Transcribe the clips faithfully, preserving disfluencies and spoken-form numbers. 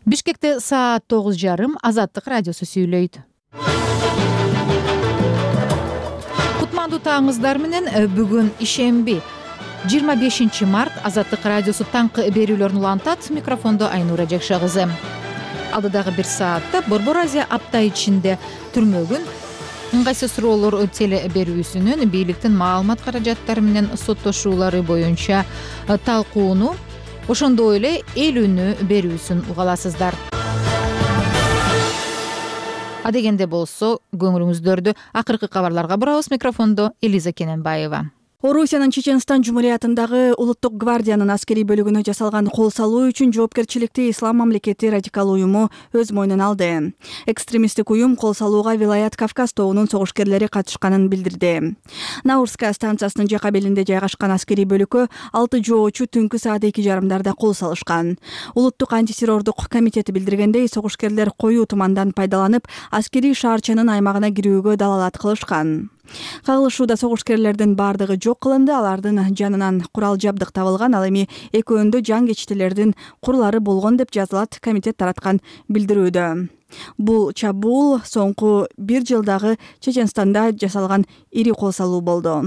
Бишкекте саат тогуз жарым Азаттык радиосу сүйлөйт. Кутмандуу таңыңыздар менен. Бүгүн ишемби жыйырма бешинчи март. Азаттык радиосу таңкы берүүлөрүн улантат. Микрофондо Айнура Жакша кызы. Алдыдагы бир саатта Борбор Азия апта ичинде түрмөгүн ыңгайсыз суроолор теле берүүсүнүн бийликтин маалымат каражаттары менен соттошуулары боюнча талкууну, ошондой эле эл үнү берүүсүн угаласыздар. Адегенде болсо көңүлүңүздөрдү акыркы кабарларга бурабыз. Микрофондо Элиза Кененбаева. Орусиянын Чеченстан Жумуриятындагы улуттук гвардиянын аскерий бөлүгүнө жасалган кол салуу үчүн жоопкерчиликти Ислам мамлекети радикал уюму өз мойнуна алды. Экстремисттик уюм кол салууга Вилаят Кавказ тобунун согушкерлери катышканын билдирди. Наурская станциясынын жака белинде жайгашкан аскерий бөлүккө алты жоочу түнкү саат эки жарымдарда кол салышкан. Улуттук антитеррордук комитети билдиргендей, согушкерлер коюу тумандан пайдаланып, аскерий шаарчанын аймагына кирүүгө далалат кылышкан. Кагылышууда согушкерлердин бардыгы жок кылынды. Алардын жанынан курал жабдык табылган. Ал эми экөөндө жан кечтелердин курлары болгон деп жазылат комитет тараткан билдирүүдө. Бул чабуул соңку бир жылдагы Чеченстанда жасалган ири кол салуу болду.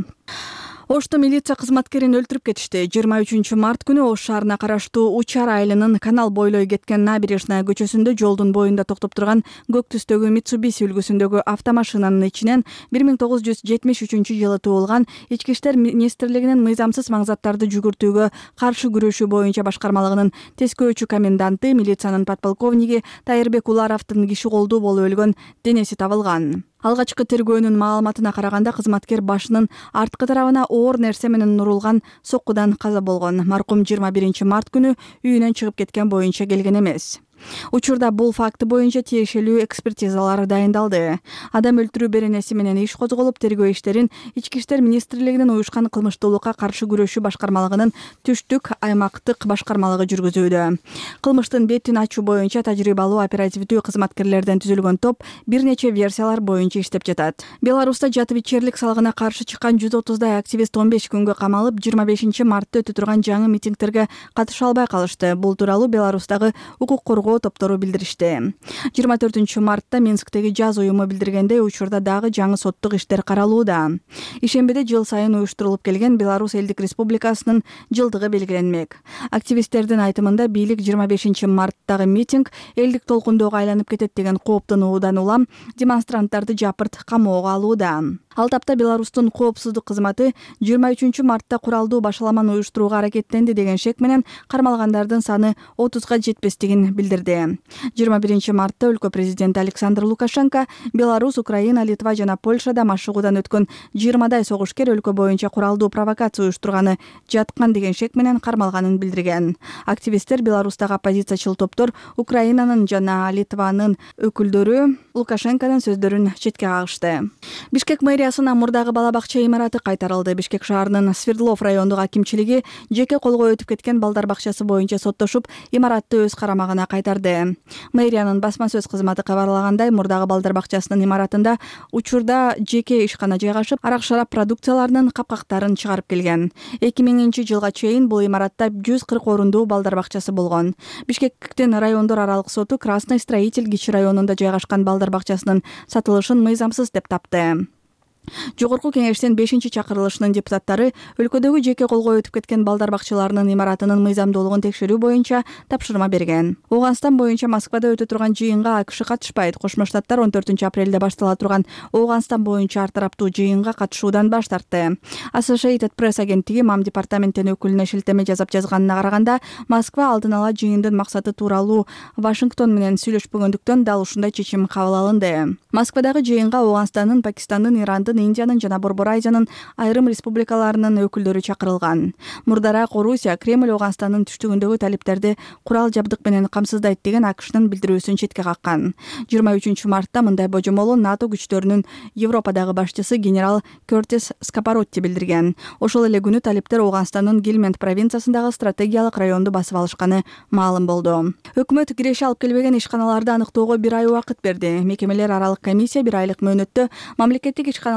Ошто милиция кызматкерин өлтүрүп кетишти. жыйырма үчүнчү март күнү Ош шаарына караштуу Учар айылынын канал бойлой кеткен Набережная көчөсүндө жолдун боюнда токтоп турган көк түстөгү Mitsubishi үлгүсүндөгү автомашинанын ичинен бир миң тогуз жүз жетимиш үчүнчү жылы туулган Ички иштер министрлигинин мыйзамсыз маңзаттарды жүгүртүүгө каршы күрөшүү боюнча башкармалыгынын тескөөчү коменданты, милициянын подполковниги Тайырбек Уларовдун киши колдуу болуп өлгөн денеси табылган. Алгачкы тергөөнүн маалыматына караганда, кызматкер башынын арткы тарабына оор нерсе менен урулган соккудан каза болгон. Маркум жыйырма биринчи март күнү үйүнөн чыгып кеткен боюнча келген эмес. Учурда бул факты боюнча тиешелүү экспертизалар дайындалды. Адам өлтүрүү беренеси менен иш козголуп, тергөө иштерин Ички иштер министрлигинин уюшкан кылмыштуулукка каршы күрөшүү башкармалыгынын түштүк аймактык башкармалыгы жүргүзүүдө. Кылмыштын бетин ачуу боюнча тажрыйбалуу оперативдүү кызматкерлерден түзүлгөн топ бир нече версиялар боюнча иштеп жатат. Беларуста жатып ичерлик салыгына каршы чыккан жүз отуздай активист он беш күнгө камалып, жыйырма бешинчи мартта өтө турган жаңы митингтерге катыша албай калышты. Бул тууралуу Беларустагы укук коргоо топтору билдиришти. жыйырма төртүнчү мартта Минсктеги жаз уюму билдиргендей, учурда дагы жаңы соттук иштер каралууда. Ишембиде жыл сайын уюштурулуп келген Беларусь элдик республикасынын жылдыгы белгиленмек. Активисттердин айтымында, бийлик жыйырма бешинчи марттагы митинг элдик толкундоого айланып кетет деген кооптонуудан улам демонстранттарды жапырт камоого алууда. Ал тапта Беларустун коопсуздук кызматы жыйырма үчүнчү мартта куралдуу башаламан уюштурууга аракеттенди деген шек менен кармалгандардын саны отузга жетпестигин билдирди. жыйырма биринчи мартта өлкө президенти Александр Лукашенко Беларусь, Украина, Литва жана Польшада машыгуудан өткөн жыйырмадай согушкер өлкө боюнча куралдуу провокация уюштурганы жаткан деген шек менен кармалганын билдирген. Активисттер, Беларустагы оппозициячыл топтор, Украинанын жана Литванын өкүлдөрү Лукашенконун сөздөрүн четке кагышты. Бишкек мэриясына мурдагы бала бакча имараты кайтарылды. Бишкек шаарынын Свердлов райондук акимчилиги жеке колго өтүп кеткен балдар бакчасы боюнча соттошуп, имаратты өз карамагына кайтарды. Мэриянын басма сөз кызматы кабарлагандай, мурдагы балдар бакчасынын имаратында учурда жеке ишкана жайгашып, арак-шарап продукцияларынын капкактарын чыгарып келген. эки миңинчи жылга чейин бул имаратта жүз кырк орундуу балдар бакчасы болгон. Бишкектин райондор аралык соту Красный Строитель Кичи районунда жайгашкан балдар бакчасынын сатылышын мыйзамсыз деп тапты. Жогорку кеңештин бешинчи чакырылышынын депутаттары өлкөдөгү жеке колго өтүп кеткен балдар бакчаларынын имаратынын мыйзамдуулугун текшерүү боюнча тапшырма берген. Ооганстан боюнча Москвада өтө турган жыйынга АКШ катышпайт. Кошмо Штаттар он төртүнчү апрелде баштала турган Ооганстан боюнча ар тараптуу жыйынга катышуудан баш тартты. Associated Press агенттиги МАМ департаментинин өкүлүнө шилтеме жазып жазганына караганда, Москва алдын ала жыйындын максаты тууралуу Вашингтон менен сүйлөшпөгөндүктөн дал ушундай чечим кабыл алынды. Москвадагы жыйынга Ооганстандын, Пакистандын, Ирандын, Индиянын жана Борбор Азиянын айрым республикаларынын өкүлдөрү чакырылган. Мурдараак Орусия Кремль Ооганстандын түштүгүндөгү талиптерди курал жабдык менен камсыздайт деген АКШнын билдирүүсүн четке каккан. жыйырма үчүнчү мартта мындай божомолу НАТО күчтөрүнүн Европадагы башчысы генерал Кертис Скапаротти билдирген. Ошол эле күнү талиптер Ооганстандын Гельманд провинциясындагы стратегиялык районду басып алышканы маалым болду. Өкмөт киреше алып келбеген ишканаларды аныктоого бир ай убакыт берди. Мекемелер аралык комиссия бир айлык мөөнөттө мамлекеттик ишканалар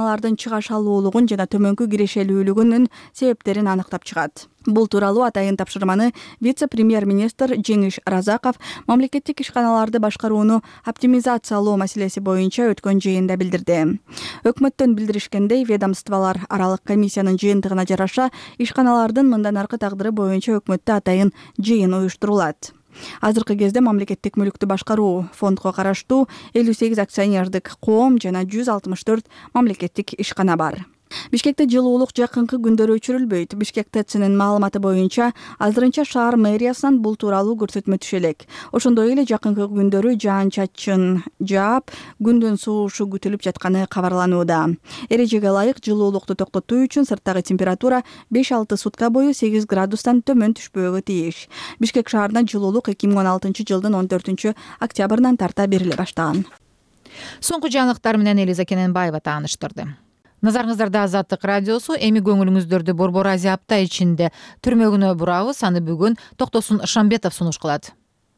ишканалардын чыгаш алуулугун жана төмөнкү кирешелүүлүгүнүн себептерин аныктап чыгат. Бул тууралуу атайын тапшырманы вице-премьер-министр Жеңиш Разаков мамлекеттик ишканаларды башкарууну оптимизациялоо маселеси боюнча өткөн жыйында билдирди. Өкмөттөн билдиришкендей, ведомстволор аралык комиссиянын жыйынтыгына жараша ишканалардын мындан аркы тагдыры боюнча өкмөттө атайын жыйын уюштурулат. Азыркы кезде мамлекеттик мүлүктү башкаруу фондго караштуу элүү сегиз акционердик коом жана жүз алтымыш төрт мамлекеттик ишкана бар. Бишкекте жылуулук жакынкы күндөрү өчүрүлбөйт. Бишкек ТЭЦнин маалыматы боюнча азырынча шаар мэриясынан бул тууралуу көрсөтмө түшө элек. Ошондой эле жакынкы күндөрү жаан-чачын жаап, күндүн суушу күтүлүп жатканы кабарланууда. Эрежеге ылайык жылуулукту токтотуу үчүн сырттагы температура беш алты сутка бою сегиз градустан төмөн түшпөөгө тийиш. Бишкек шаарына жылуулук эки миң он алтынчы жылдын он төртүнчү октябрынан тарта бериле баштаган. Соңку жаңылыктар менен Элиза Кененбаева тааныштырды. Назарыңыздарда Азаттык радиосу. Эми көңүлүңүздөрдү Борбор Азия апта ичинде түрмөгүнө бурабыз. Аны бүгүн Токтосун Шамбетов сунуш кылат.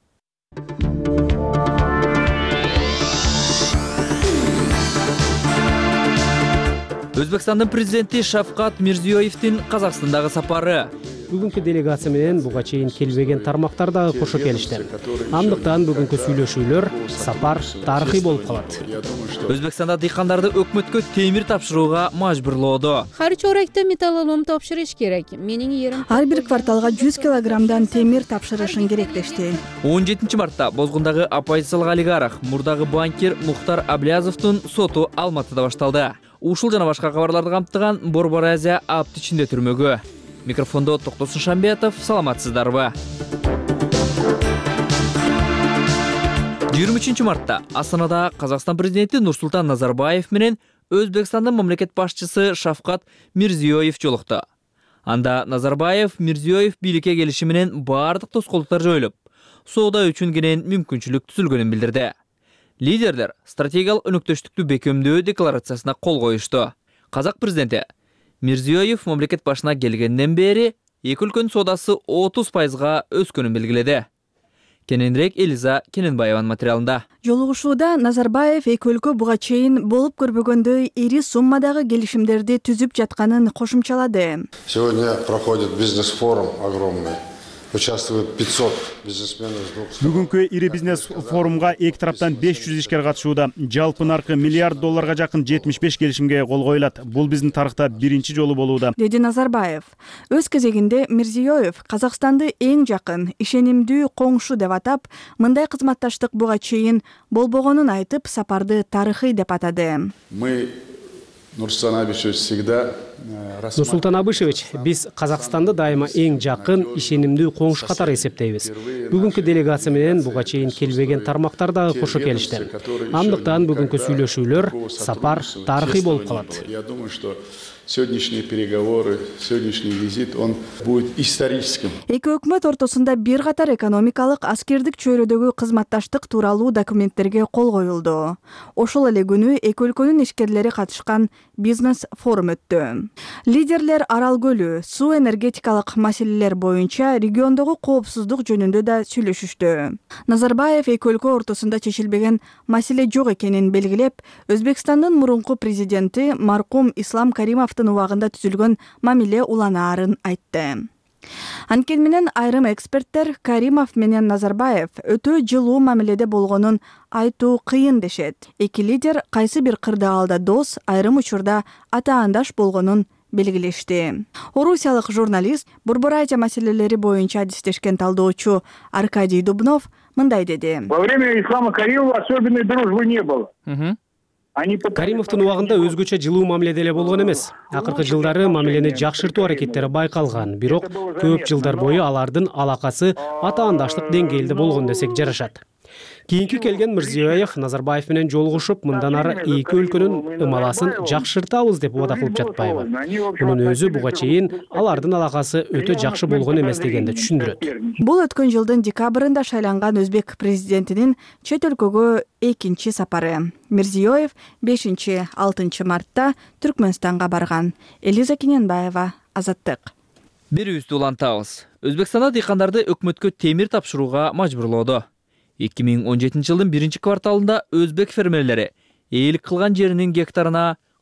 Өзбекстандын президенти Шавкат Мирзиёевдин Казакстандагы сапары. Бүгүнкү делегация менен буга чейин келбеген тармактар дагы кошо келишти. Андыктан бүгүнкү сүйлөшүүлөр сапар тарыхый болуп калат. Өзбекстанда дыйкандарды өкмөткө темир тапшырууга мажбурлоодо. Ар чоректе металлолом тапшырыш керек. Менин ерим Ар бир кварталга жүз килограммдан темир тапшырышын керек дешти. он жетинчи мартта Бозгундагы оппозициялык олигарх, мурдагы банкир Мухтар Аблязовдун соту Алматыда башталды. Ушул жана башка кабарларды камтыган Борбор Азия апта ичинде түрмөгө. Микрофондо Токтосун Шамбетов, саламатсыздарбы? жыйырма үчүнчү мартта Астанада Казакстан президенти Нурсултан Назарбаев менен Өзбекстандын мамлекет башчысы Шавкат Мирзиёев жолукту. Анда Назарбаев Мирзиёев бийликке келиши менен бардык тоскоолдуктар жоюлуп, соода үчүн кенен мүмкүнчүлүк түзүлгөнүн билдирди. Лидерлер стратегиялык өнөктөштүктү бекемдөө декларациясына кол коюшту. Казак президенти Мирзиёев мамлекет башына келгенден бери эки өлкөнүн соодасы отуз пайызга өскөнүн белгиледи. Кененирээк Элиза Кененбаеванын материалында. Жолугушууда Назарбаев эки өлкө буга чейин болуп көрбөгөндөй ири суммадагы келишимдерди түзүп жатканын кошумчалады. Сегодня проходит бизнес-форум огромный. Участвует пятьсот бизнесменов. Бүгүнкү ири бизнес форумга эки тараптан беш жүз ишкер катышууда. Жалпы наркы миллиард долларга жакын жетимиш беш келишимге кол коюлат. Бул биздин тарыхта биринчи жолу болууда, деди Назарбаев. Өз кезегинде Мирзиёев Казакстанды эң жакын, ишенимдүү коңшу деп атап, мындай кызматташтык буга чейин болбогонун айтып, сапарды тарыхый деп атады. Мы Нурсултан Абишевич всегда Нурсултан Абишевич, биз Казакстанды дайыма эң жакын, ишенимдүү коңшу катары эсептейбиз. Бүгүнкү делегация менен буга чейин келбеген тармактар дагы кошо келишти. Андыктан бүгүнкү сүйлөшүүлөр сапар тарыхый болуп калат. Я думаю, что сегодняшние переговоры, сегодняшний визит, он будет историческим. Эки өкмөт ортосунда бир катар экономикалык, аскердик чөйрөдөгү кызматташтык тууралуу документтерге кол коюлду. Ошол эле күнү эки өлкөнүн ишкерлери катышкан бизнес форум өттү. Лидерлер Арал көлү, суу энергетикалык маселелер боюнча региондогу коопсуздук жөнүндө да сүйлөшүштү. Назарбаев эки өлкө ортосунда чечилбеген маселе жок экенин белгилеп, Өзбекстандын мурунку президенти маркум Ислам Каримовдун убагында түзүлгөн мамиле уланаарын айтты. Анткени менен айрым эксперттер Каримов менен Назарбаев өтө жылуу мамиледе болгонун айтуу кыйын дешет. Эки лидер кайсы бир кырдаалда дос, айрым учурда атаандаш болгонун белгилешти. Орусиялык журналист, Борбор Азия маселелери боюнча адистешкен талдоочу Аркадий Дубнов мындай деди. Во время Ислама Каримова особенной дружбы не было. Каримовдун убагында өзгөчө жылуу мамиледе эле болгон эмес. Акыркы жылдары мамилени жакшыртуу аракеттери байкалган, бирок көп жылдар бою алардын алакасы атаандаштык деңгээлде болгон десек жарашат. Кийинки келген Мирзиёев Назарбаев менен жолугушуп, мындан ары эки өлкөнүн ымаласын жакшыртабыз деп убада кылып жатпайбы. Мунун өзү буга чейин алардын алакасы өтө жакшы болгон эмес дегенди түшүндүрөт. Бул өткөн жылдын декабрында шайланган өзбек президентинин чет өлкөгө экинчи сапары. Мирзиёев бешинчи алтынчы мартта Түркмөнстанга барган. Элиза Кененбаева, Азаттык. Бирибизди улантабыз. Өзбекстанда дыйкандарды өкмөткө темир тапшырууга мажбурлоодо. эки миң он жетинчи жылдын биринчи кварталында өзбек фермерлери ээлик кылган жеринин гектарына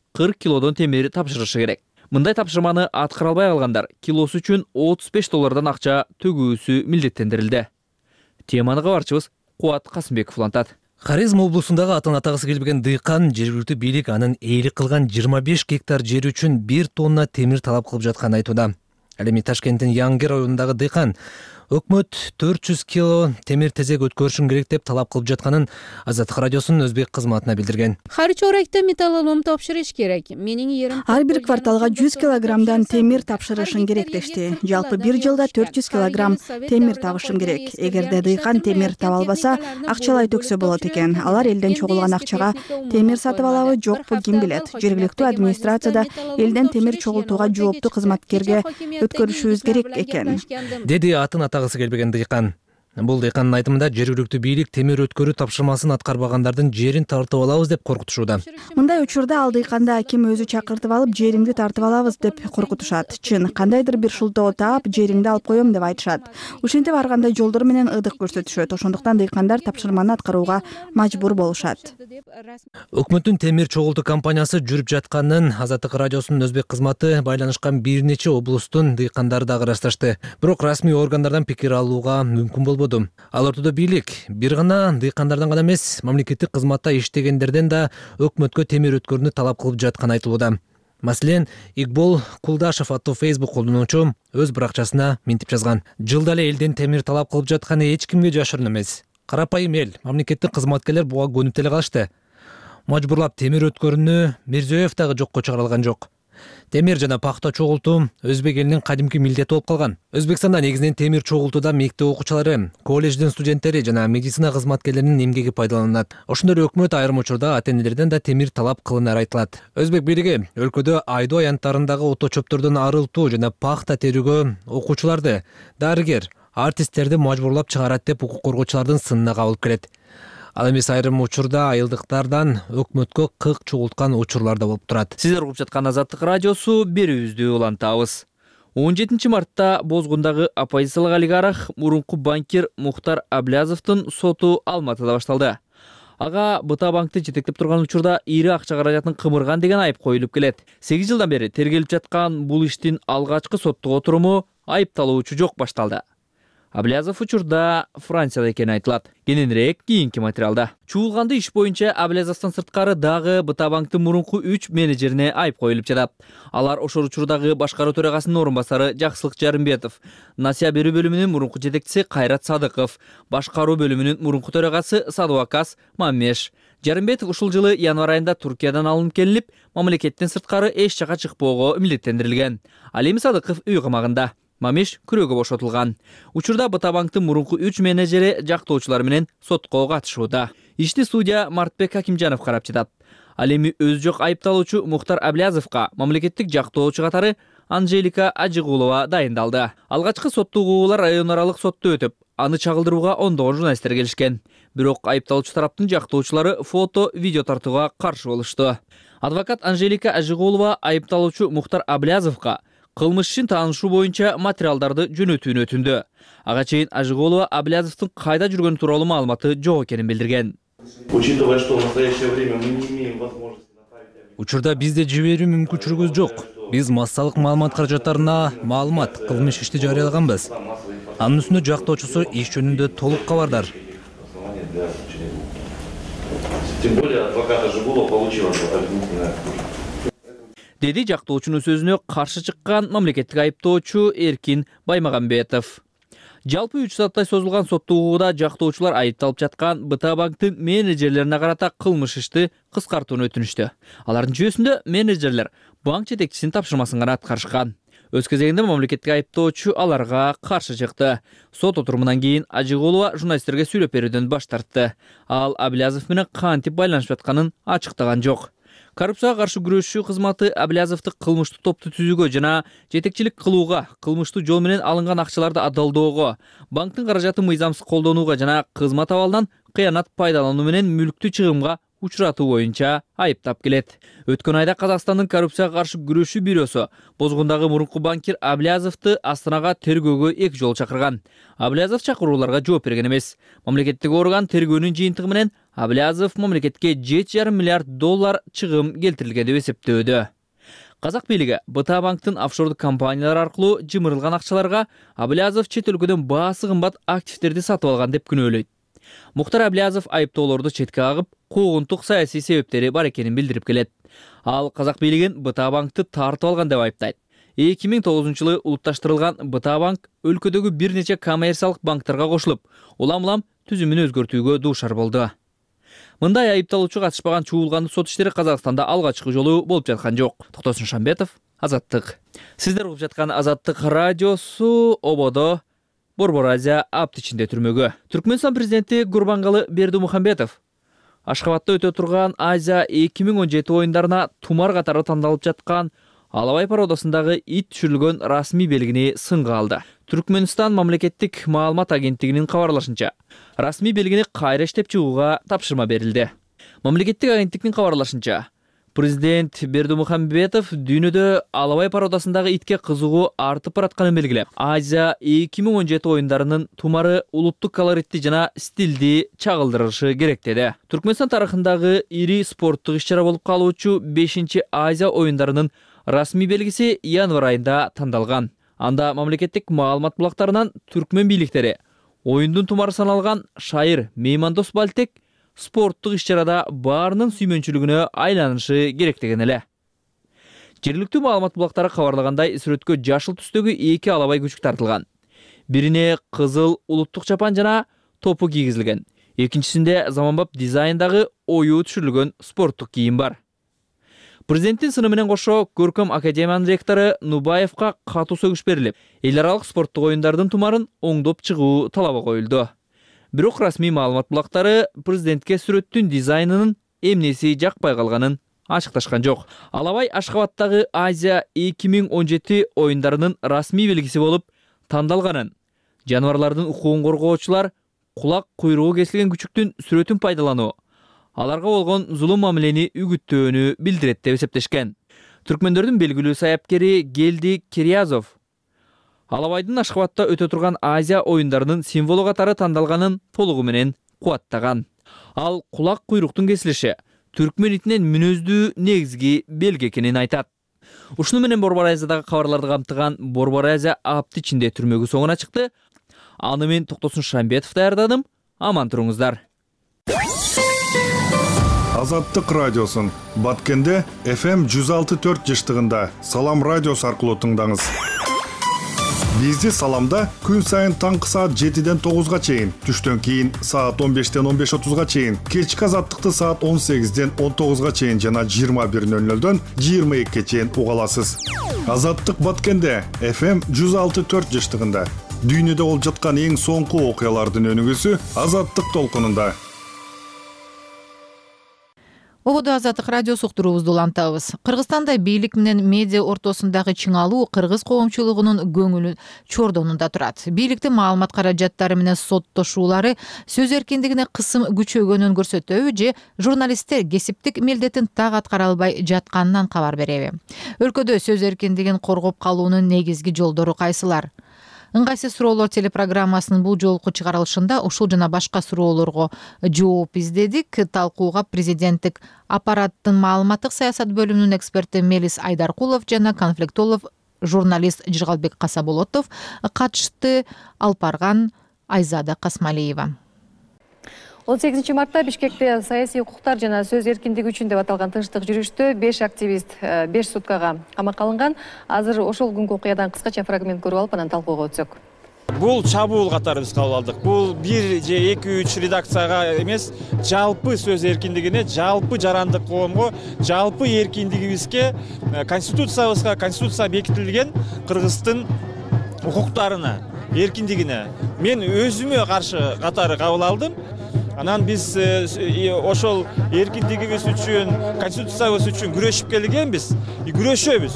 кырк килодон темир тапшырышы керек. Мындай тапшырманы аткара албай калгандар килосу үчүн отуз беш доллардан акча төгүүсү милдеттендирилди. Теманы кабарчыбыз Кубат Касымбеков улантат. Хорезм облусундагы атын атагысы келбеген дыйкан жергиликтүү бийлик анын ээлик кылган жыйырма беш гектар жери үчүн бир тонна темир талап кылып жатканын айтууда. Ал эми Ташкенттин Яңгер районундагы дыйкан өкмөт төрт жүз кило темир тезек өткөрүшүн керек деп талап кылып жатканын Азаттык радиосунун өзбек кызматына билдирген. Ар чоректе металлолом тапшырыш керек. Менин ерим ар бир кварталга жүз килограммдан темир тапшырышың керек дешти. Жалпы бир жылда төрт жүз килограмм темир табышым керек. Эгерде дыйкан темир таба албаса, акчалай төксө болот экен. Алар элден чогулган акчага темир сатып алабы, жокпу ким билет. Жергиликтүү администрацияда элден темир чогултууга жооптуу кызматкерге өткөрүшүбүз керек экен, деди атын атагысы келбеген дыйкан. Бул дыйкандын айтымында жергиликтүү бийлик темир өткөрүү тапшырмасын аткарбагандардын жерин тартып алабыз деп коркутушууда. Мындай учурда ал дыйканды аким өзү чакыртып алып, жериңди тартып алабыз деп коркутушат. Чын, кандайдыр бир шултоо таап, жериңди алып коем деп айтышат. Ушинтип ар кандай жолдор менен ырдык көрсөтүшөт. Ошондуктан дыйкандар тапшырманы аткарууга мажбур болушат. Өкмөттүн темир чогултуу компаниясы жүрүп жатканын Азаттык радиосунун өзбек кызматы байланышкан бир нече облустун дыйкандары дагы ырасташты. Бирок расмий органдардан пикир алууга мүмкүн болбоду. Ал ортодо бийлик бир гана дыйкандардан гана эмес, мамлекеттик кызматта иштегендерден да өкмөткө темир өткөрүүнү талап кылып жатканы айтылууда. Маселен, Игбол Кулдашев аттуу Facebook колдонуучу өз баракчасына минтип жазган. Жылда эле элден темир талап кылып жатканы эч кимге жашырын эмес. Карапайым эл, мамлекеттик кызматкерлер буга көнүп деле калышты. Мажбурлап темир өткөрүүнү Мирзиёев дагы жокко чыгарылган жок. Темир жана пахта чогултуу өзбек элинин кадимки милдети болуп калган. Өзбекстанда негизинен темир чогултууда мектеп окуучулары, колледждин студенттери жана медицина кызматкерлеринин эмгеги пайдаланылат. Ошондой эле өкмөт айрым учурда ата энелерден да темир талап кылынары айтылат. Өзбек бийлиги өлкөдө айдоо аянттарындагы ото чөптөрдөн арылтуу жана пахта терүүгө окуучуларды, дарыгер, артисттерди мажбурлап чыгарат деп укук коргоочулардын сынына кабылып келет. Ал эмес айрым учурда айылдыктардан өкмөткө кык чогулткан учурлар да болуп турат. Сиздер угуп жаткан Азаттык радиосу берүүбүздү улантабыз. он жетинчи мартта Бозгундагы оппозициялык олигарх мурунку банкир Мухтар Аблязовдун соту Алматыда башталды. Ага Быта банкты жетектеп турган учурда ири акча каражатын кымырган деген айып коюлуп келет. сегиз жылдан бери тергелип жаткан бул иштин алгачкы соттук отуруму айыпталуучу жок башталды. Аблязов учурда Францияда экени айтылат. Кененирээк кийинки материалда. Чуулганды иш боюнча Аблязовдон сырткары дагы Быта банктын мурунку үч менеджерине айып коюлуп жатат. Алар ошол учурдагы башкаруу төрагасынын орун басары Жаксылык Жарымбетов, насыя берүү бөлүмүнүн мурунку жетекчиси Кайрат Садыков, башкаруу бөлүмүнүн мурунку төрагасы Садубакас Мамеш. Жарымбетов ушул жылы январь айында Туркиядан алынып келинип, мамлекеттен сырткары эч жака чыкпоого милдеттендирилген. Ал эми Садыков үй камагында. Мамеш күрөөгө бошотулган. Учурда Быта банктын мурунку үч менеджери жактоочулар менен сотко катышууда. Ишти судья Мартбек Акимжанов карап жатат. Ал эми өзү жок айыпталуучу Мухтар Аблязовго мамлекеттик жактоочу катары Анжелика Ажыгулова дайындалды. Алгачкы соттук угуулар район аралык сотто өтүп, аны чагылдырууга ондогон журналисттер келишкен. Бирок айыпталуучу тараптын жактоочулары фото, видео тартууга каршы болушту. Адвокат Анжелика Ажыгулова айыпталуучу Мухтар Аблязовго кылмыш ишин таанышуу боюнча материалдарды жөнөтүүнү өтүндү. Ага чейин Ажыгулова Аблязовдун кайда жүргөнү тууралуу маалыматы жок экенин билдирген. Учитывая, что в настоящее время мы не имеем возможности направить... Учурда бизде жиберүү мүмкүнчүлүгүбүз жок. Биз массалык маалымат каражаттарына маалымат, кылмыш ишти жарыялаганбыз. Анын үстүнө жактоочусу иш жөнүндө толук кабардар. Тем более адвокат Ажыгулова получил обвинительное. Деди жактоочунун сөзүнө каршы чыккан мамлекеттик айыптоочу Эркин Баймагамбетов. Жалпы үч сааттай созулган соттук угууда жактоочулар айыпталып жаткан Быта банктын менеджерлерине карата кылмыш ишти кыскартууну өтүнүштү. Алардын жүйөсүндө менеджерлер банк жетекчисинин тапшырмасын гана аткарышкан. Өз кезегинде мамлекеттик айыптоочу аларга каршы чыкты. Сот отурумунан кийин Ажыгулова журналисттерге сүйлөп берүүдөн баш тартты. Ал Аблязов менен кантип байланышып жатканын ачыктаган жок. Коррупцияга каршы күрөшүү кызматы Аблязовду кылмыштуу топту түзүүгө жана жетекчилик кылууга, кылмыштуу жол менен алынган акчаларды адалдоого, банктын каражатын мыйзамсыз колдонууга жана кызмат абалынан кыянат пайдалануу менен мүлктү чыгымга учуратуу боюнча айыптап келет. Өткөн айда Казакстандын коррупцияга каршы күрөшүү бюросу Бозгундагы мурунку банкир Аблязовду Астанага тергөөгө эки жолу чакырган. Аблязов чакырууларга жооп берген эмес. Мамлекеттик орган тергөөнүн жыйынтыгы менен Аблязов мамлекетке жети жарым миллиард доллар чыгым келтирилген деп эсептөөдө. Казак бийлиги БТА банктын офшордук компаниялар аркылуу жымырылган акчаларга Аблязов чет өлкөдөн баасы кымбат активдерди сатып алган деп күнөөлөйт. Мухтар Аблязов айыптоолорду четке кагып, куугунтук саясий себептери бар экенин билдирип келет. Ал Казак бийлигин БТА банкты тартып алган деп айыптайт. эки миң тогузунчу жылы улутташтырылган БТА банк өлкөдөгү бир нече коммерциялык банктарга кошулуп, улам-улам түзүмүн өзгөртүүгө дуушар болду. Мындай айыпталуучу катышпаган чуулгандуу сот иштери Казакстанда алгачкы жолу болуп жаткан жок. Токтосун Шамбетов, Азаттык. Сиздер угуп жаткан Азаттык радиосу ободо Борбор Азия Аптичинде түрмөгө. Түркмөнстан президенти Гурбангалы Бердимухамбетов Ашхабадда өтө турган Азия эки миң он жети оюндарына тумар катары тандалып жаткан Алабай породасындагы ит түшүрүлгөн расмий белгини сынга алды. Түркмөнстан мамлекеттик маалымат агенттигинин кабарлашынча, расмий белгини кайра иштеп чыгууга тапшырма берилди. Мамлекеттик агенттиктин кабарлашынча, президент Бердимухамбетов дүйнөдө Алабай породасындагы итке кызыгуу артып баратканын белгилеп, Азия эки миң он жети оюндарынын тумары улуттук колоритти жана стилди чагылдырышы керек деди. Түркмөнстан тарыхындагы ири спорттук иш-чара болуп калуучу бешинчи Азия оюндарынын расмий белгиси январь айында тандалган. Анда мамлекеттик маалымат булактарынан түркмөн бийликтери оюндун тумары саналган шайыр Меймандос Балтек спорттук иш-чарада баарынын сүймөнчүлүгүнө айланышы керек деген эле. Жергиликтүү маалымат булактары кабарлагандай, сүрөткө жашыл түстөгү эки алабай күчүк тартылган. Бирине кызыл улуттук чапан жана топу кийгизилген. Экинчисинде заманбап дизайндагы ою түшүрүлгөн спорттук кийим бар. Президенттин сыны менен кошо Көркөм академиянын ректору Нубаевка катуу сөгүш берилип, эл аралык спорттук оюндардын тумарын оңдоп чыгуу талабы коюлду. Бирок расмий маалымат булактары президентке сүрөттүн дизайнынын эмнеси жакпай калганын ачыкташкан жок. Алабай Ашхабаддагы Азия эки миң он жети оюндарынын расмий белгиси болуп тандалганын, жаныбарлардын укугун коргоочулар кулак куйругу кесилген күчүктүн сүрөтүн пайдалануу, аларга болгон зулум мамилени үгүттөөнү билдирет деп эсептешкен. Түркмөндөрдүн белгилүү саяпкери Гелди Кириязов Алабайдын Ашхабадда өтө турган Азия оюндарынын символу катары тандалганын толугу менен кубаттаган. Ал кулак куйруктун кесилиши түркмөн итинен мүнөздүү негизги белги экенин айтат. Ушуну менен Борбор Азиядагы кабарларды камтыган Борбор Азия Аптичинде түрмөгү соңуна чыкты. Аны мен Токтосун Шамбетов даярдадым. Аман туруңуздар. Азаттык радиосун Баткенде эф эм жүз алты төрт жыштыгында Салам радиосу аркылуу тыңдаңыз. Бизди Саламда күн сайын таңкы саат жетиден тогузга чейин, түштөн кийин саат он бештен он беш отузга чейин, кечки Азаттыкты саат он сегизден он тогузга чейин жана жыйырма бир нөл нөлдөн жыйырма экиге чейин уга аласыз. Азаттык Баткенде эф эм жүз алты төрт жыштыгында дүйнөдө болуп жаткан эң соңку окуялардын өнүгүүсү Азаттык толкунунда. Ободо Азаттык радиосу уктуруубузду улантабыз. Кыргызстанда бийлик менен медиа ортосундагы чыңалуу кыргыз коомчулугунун көңүлү чордонунда турат. Бийликтин маалымат каражаттары менен соттошуулары сөз эркиндигине кысым күчөгөнүн көрсөтөбү же журналисттер кесиптик милдетин так аткара албай жатканынан кабар береби? Өлкөдө сөз эркиндигин коргоп калуунун негизги жолдору кайсылар? Ыңгайсыз суроолор телепрограммасынын бул жолку чыгарылышында ушул жана башка суроолорго жооп издедик. Талкууга президенттик аппараттын маалыматтык саясат бөлүмүнүн эксперти Мелис Айдаркулов жана конфликтолог журналист Жыргалбек Касаболотов катышты. Алып барган Айзада Касмалиева. он сегизинчи мартта Бишкекте саясий укуктар жана сөз эркиндиги үчүн деп аталган тынчтык жүрүштө беш активист беш суткага камакка алынган. Азыр ошол күнкү окуядан кыскача фрагмент көрүп алып, анан талкууга өтсөк. Бул чабуул катары биз кабыл алдык. Бул бир же эки үч редакцияга эмес, жалпы сөз эркиндигине, жалпы жарандык коомго, жалпы эркиндигибизге, конституциябызга, конституция бекитилген Кыргыздын укуктарына, эркиндигине мен өзүмө каршы катары кабыл алдым. Анан биз ошол эркиндигибиз үчүн, конституциябыз үчүн күрөшүп келгенбиз, күрөшөбүз.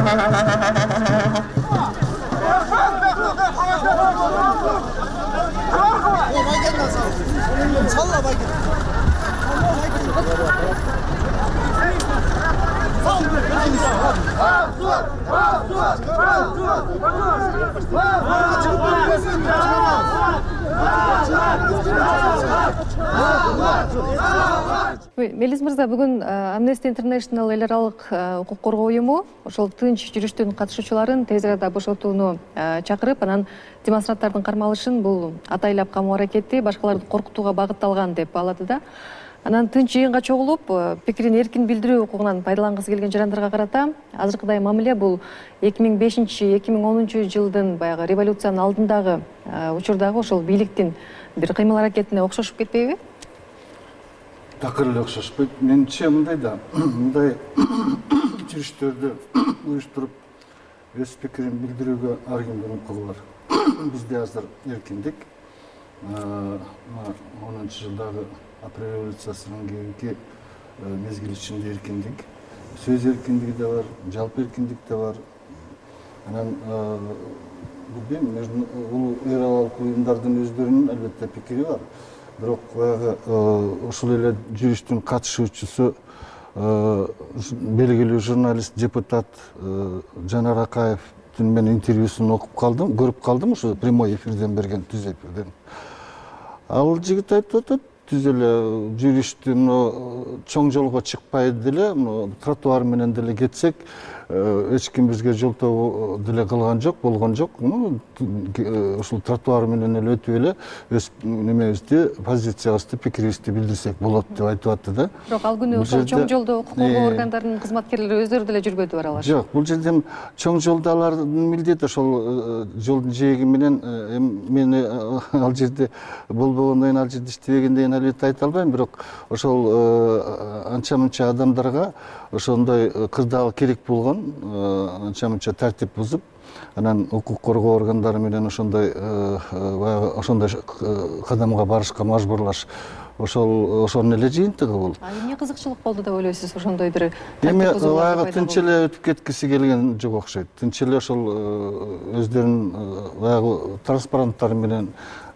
Мелис мырза, бүгүн Amnesty International эл аралык укук коргоо уюму ошол тынч жүрүштүн катышуучуларын тез арада бошотууну чакырып, анан демонстранттардын кармалышын бул атайлап камоо аракети башкаларды коркутууга багытталган деп баалады да. Анан тынч жыйынга чогулуп, пикирин эркин билдирүү укугунан пайдалангысы келген жарандарга карата азыркыдай мамиле бул эки миң бешинчи эки миң онунчу жылдын баягы революциянын алдындагы учурдагы ошол бийликтин бир кыймыл аракетине окшошуп кетпейби? Такыр эле окшошпойт. Менимче мындай да, мындай жүрүштөрдү уюштуруп өз пикирин билдирүүгө ар кимдин укугу бар. Бизде азыр эркиндик. онунчу жылдагы апрель революциясынын кийинки мезгил ичинде эркиндик. Сөз эркиндиги да бар, жалпы эркиндик да бар. Анан бул эл аралык уюмдардын өздөрүнүн албетте пикири бар. Бирок баягы ушул эле жүрүштүн катышуучусу белгилүү журналист, депутат Жанар Акаевдин мен интервьюсун окуп калдым, көрүп калдым, ушу прямой эфирден берген, түз эфирден. Ал жигит айтып атат, түз эле жүрүштү чоң жолго чыкпай деле, тротуар менен деле кетсек, эч ким бизге жолтоо деле кылган жок, болгон жок. Ушул тротуар менен эле өтүп эле өз немебизди, позициябызды, пикирибизди билдирсек болот деп айтып атты да. Бирок ал күнү ошол чоң жолдо укук коргоо органдарынын кызматкерлери өздөрү деле жүрбөдү баралар. Жок, бул жерде чоң жолдо алардын милдети ошол жолдун жээги менен мени ал жерде болбогондон кийин, ал жерде иштебегенден кийин албетте айта албайм, бирок ошол анча-мынча адамдарга ошондой кырдаал керек болгон, анча-мынча тартип бузуп, анан укук коргоо органдары менен ошондой баягы ошондой кадамга барышка мажбурлаш, ошол ошонун эле жыйынтыгы бул. А эмне кызыкчылык болду деп ойлойсуз ошондой бир эми баягы тынч эле өтүп кеткиси келген жок окшойт. Тынч эле ошол өздөрүнүн баягы транспаранттары менен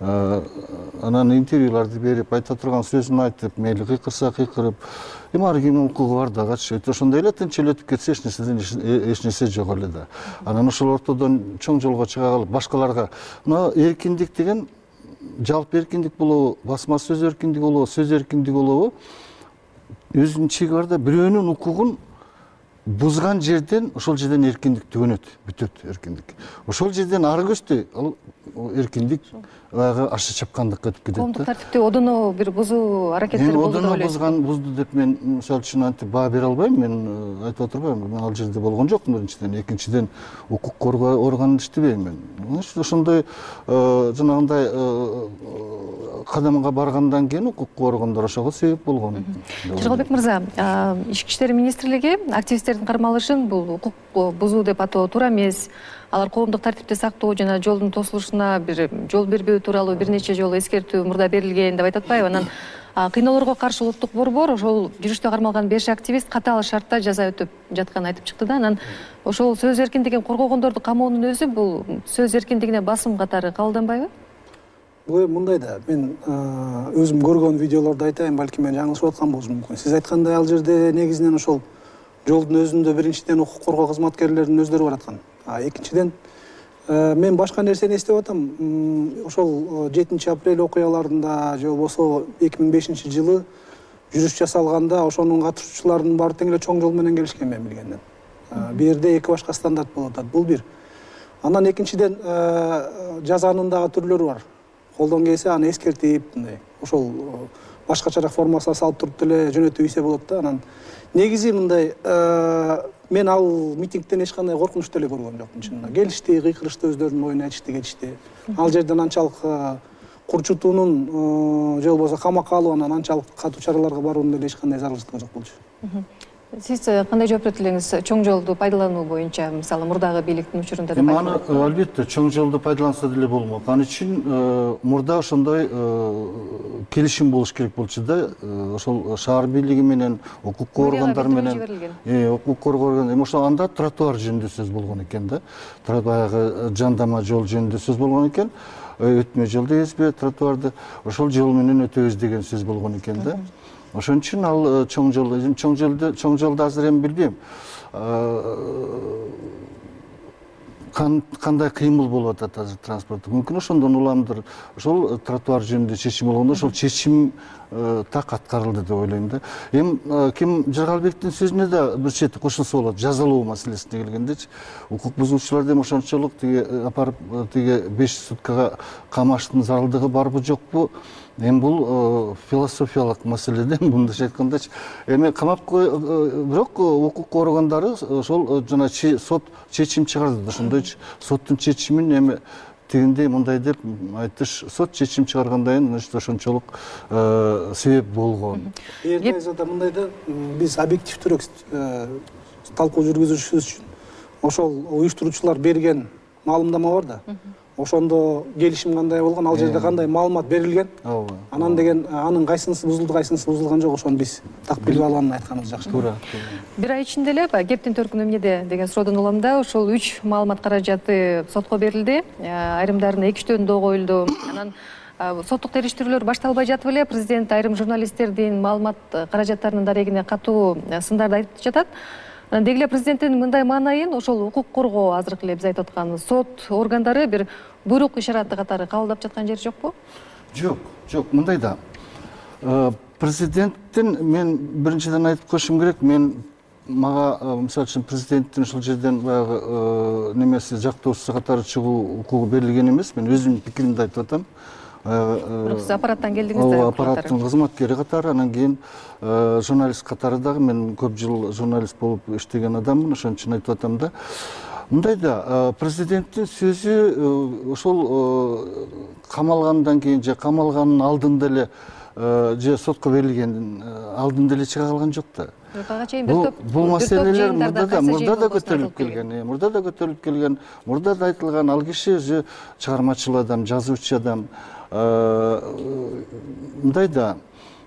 анан интервьюларды берип, айта турган сөзүн айтып, мейли кыйкырса кыйкырып, эми ар кимдин укугу бар да, катышат. Ошондой эле тынч эле өтүп кетсе эч нерседен эч нерсе жок эле да. Анан ошол ортодон чоң жолго чыга калып башкаларга мына эркиндик деген жалпы эркиндик болобу, басма сөз эркиндиги болобу, сөз эркиндиги болобу, өзүнүн чиги бар да, бирөөнүн укугун бузган жерден ошол жерден эркиндик төгөнөт, бүтөт эркиндик. Ошол жерден ары көчтү, ал эркиндик баягы ашы чапкандыкка өтүп кетет. Коомдук тартипти одоно бир бузуу аракеттери болду деп ойлойсузбу? Одоно бузган, бузду деп мен мисалы үчүн антип баа бере албайм, мен айтып отурбайм. Мен ал жерде болгон жокмун биринчиден, экинчиден укук коргоо органында иштебейм мен. Ошондой жанагындай кадамга баргандан кийин укук органдар ошого себеп болгон. Жыргалбек мырза, Ички иштер министрлиги активисттердин кармалышын бул укук бузуу деп атоо туура эмес. Алар коомдук тартипти сактоо жана жолдун тосулушуна бир жол бербөө тууралуу бир нече жолу эскертүү мурда берилген деп айтып атпайбы? Анан кыйноолорго каршы улуттук борбор ошол жүрүштө кармалган беш активист катаал шартта жаза өтүп жатканын айтып чыкты да. Анан ошол сөз эркиндигин коргогондорду камоонун өзү бул сөз эркиндигине басым катары кабылданбайбы? Бул мындай да, мен өзүм көргөн видеолорду айтайын, балки мен жаңылышып аткан болушум мүмкүн. Сиз айткандай ал жерде негизинен ошол жолдун өзүндө биринчиден укук коргоо кызматкерлеринин өздөрү бараткан. А экинчиден мен башка нерсени эстеп атам. Ошол жетинчи апрель окуяларында же болбосо эки миң бешинчи жылы жүрүш жасалганда ошонун катышуучуларынын баары тең эле чоң жол менен келишкен мен билгенден. Бу жерде эки башка стандарт болуп атат. Бул бир. Анан экинчиден жазанын дагы түрлөрү бар. Колдон келсе аны эскертип, мындай ошол башкачараак формасына салып туруп деле жөнөтүп ийсе болот да. Анан негизи мындай мен ал митингден эч кандай коркунуч деле көргөн жокмун чынында. Келишти, кыйкырышты, өздөрүнүн оюн айтышты, кетишти. Ал жерден анчалык курчутуунун же болбосо камакка алуунан анчалык катуу чараларга баруунун деле эч кандай зарылчылыгы жок болчу. Сиз кандай жооп берет элеңиз чоң жолду пайдалануу боюнча, мисалы мурдагы бийликтин учурунда? Эми аны албетте чоң жолду пайдаланса деле болмок. Ал үчүн мурда ошондой келишим болуш керек болчу да. Ошол шаар бийлиги менен, укук органдары менен, укук коргоо органдары, эми ошо анда тротуар жөнүндө сөз болгон экен да. Баягы жандама жол жөнүндө сөз болгон экен. Өтмө жолду эзбе, тротуарды ошол жол менен өтөбүз деген сөз болгон экен да. Ошон үчүн ал чоң жол, чоң жолду, чоң жолду азыр эми билбейм. Кандай кыймыл болуп атат азыр транспортто. Мүмкүн ошондон уламдыр. Ошол тротуар жөнүндө чечим болгондо ошол чечим так аткарылды деп ойлойм да. Эми Ким Жаргалбектин сөзүнө да бир чети кошулса болот. Жазалоо маселесине келгендечи, укук бузуучуларды эми ошончолук тиги апарып тиги беш суткага камаштын зарылдыгы барбы жокпу? Эми бул философиялык маселе да, мындайча айткандачы. Эми камап кой, бирок укук органдары ошол жана сот чечим чыгарды. Ошондойчу соттун чечимин эми тигиндей мындай деп айтыш, сот чечим чыгаргандан кийин ошончолук себеп болгон. Эртең мындай да биз объективдүүрөөк талкуу жүргүзүшүбүз үчүн ошол уюштуруучулар берген маалымдама бар да. Ошондо келишим кандай болгон, ал жерде кандай маалымат берилген. Анан деген анын кайсынысы бузулду, кайсынысы бузулган жок, ошону биз так билип алганын айтканыбыз жакшы. Туура. Бир ай ичинде эле кептин төркүнү эмнеде деген суроодон улам да, ошол үч маалымат каражаты сотко берилди. Айрымдарына эки үчтөн коюлду. Анан соттук териштирүүлөр башталбай жатып эле президент айрым журналисттердин маалымат каражаттарынын дарегине катуу сындарды айтып жатат. Деги эле президенттин мындай маанайын ошол укук коргоо азыркы эле биз айтып аткан сот органдары бир буйрук ишараты катары кабылдап жаткан жери жокпу? Жок, жок, мындай да. Президенттин мен биринчиден айтып коюшум керек, мен мага мисалы үчүн президенттин ушул жерден баягы немеси жактоочусу катары чыгуу укугу берилген эмес. Мен өзүмдүн пикиримди айтып атам. Бирок сиз аппараттан келдиңиз да. Аппараттын кызматкери катары, анан кийин журналист катары дагы мен көп жыл журналист болуп иштеген адаммын, ошон үчүн айтып атам да. Мындай да, президенттин сөзү ошол камалгандан кийин же камалганын алдында эле же сотко берилгендин алдында эле чыга калган жок да. Бул маселелер мурда да мурда да көтөрүлүп келген, мурда да көтөрүлүп келген, мурда да айтылган. Ал киши өзү чыгармачыл адам, жазуучу адам. Мындай да,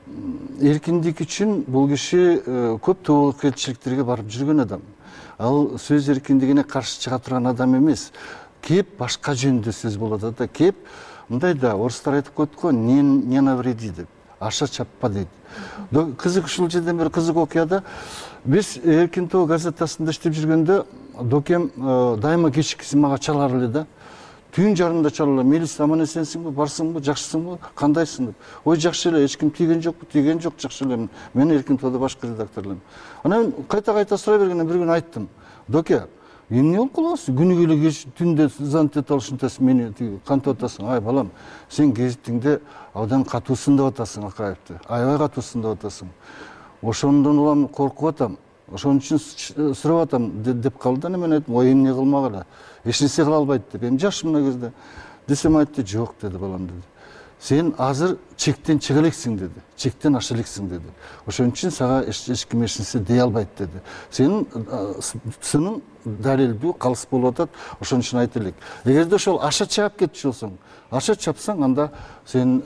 эркиндик үчүн бул киши көп тобокелчиликтерге барып жүргөн адам. Ал сөз эркиндигине каршы чыга турган адам эмес. Кеп башка жөнүндө сөз болот да. Кеп мындай да, орустар айтып коет го, не навреди деп, аша чаппа дейт. Кызык ушул жерден бир кызык окуяда биз Эркин тоо газетасында иштеп жүргөндө Докем дайыма кечкиси мага чалар эле да. Түн жарымда чалып, мелис аман эсенсиңби, барсыңбы, жакшысыңбы, кандайсың деп. Ой, жакшы эле, эч ким тийген жокпу, тийген жок, жакшы эле. Мен Эркин тоодо башкы редактор элем. Анан кайта-кайта сурай бергенде бир күнү айттым. Доке, эмне болуп каласың? Күнүгө эле кеч түндө зантет алышынтасың, мени кантип атасың? Ай, балам, сен гезитиңде абдан катуусун деп атасың, Акаевди. Аябай катуусун деп атасың. Ошондон улам коркуп атам. Ошон үчүн сурап атам деп калды. Мен айттым, ой, эмне кылмагыла. Эч нерсе кыла албайт деп. Эми жаш мына кезде. Десем айтты, жок деди балам деди. Сен азыр чектен чыга элексиң деди. Чектен аша элексиң деди. Ошон үчүн сага эч ким эч нерсе дей албайт деди. Сенин сынын далилдүү калыс болуп атат. Ошон үчүн айта элек. Эгерде ошол аша чаап кетчү болсоң, аша чапсаң, анда сен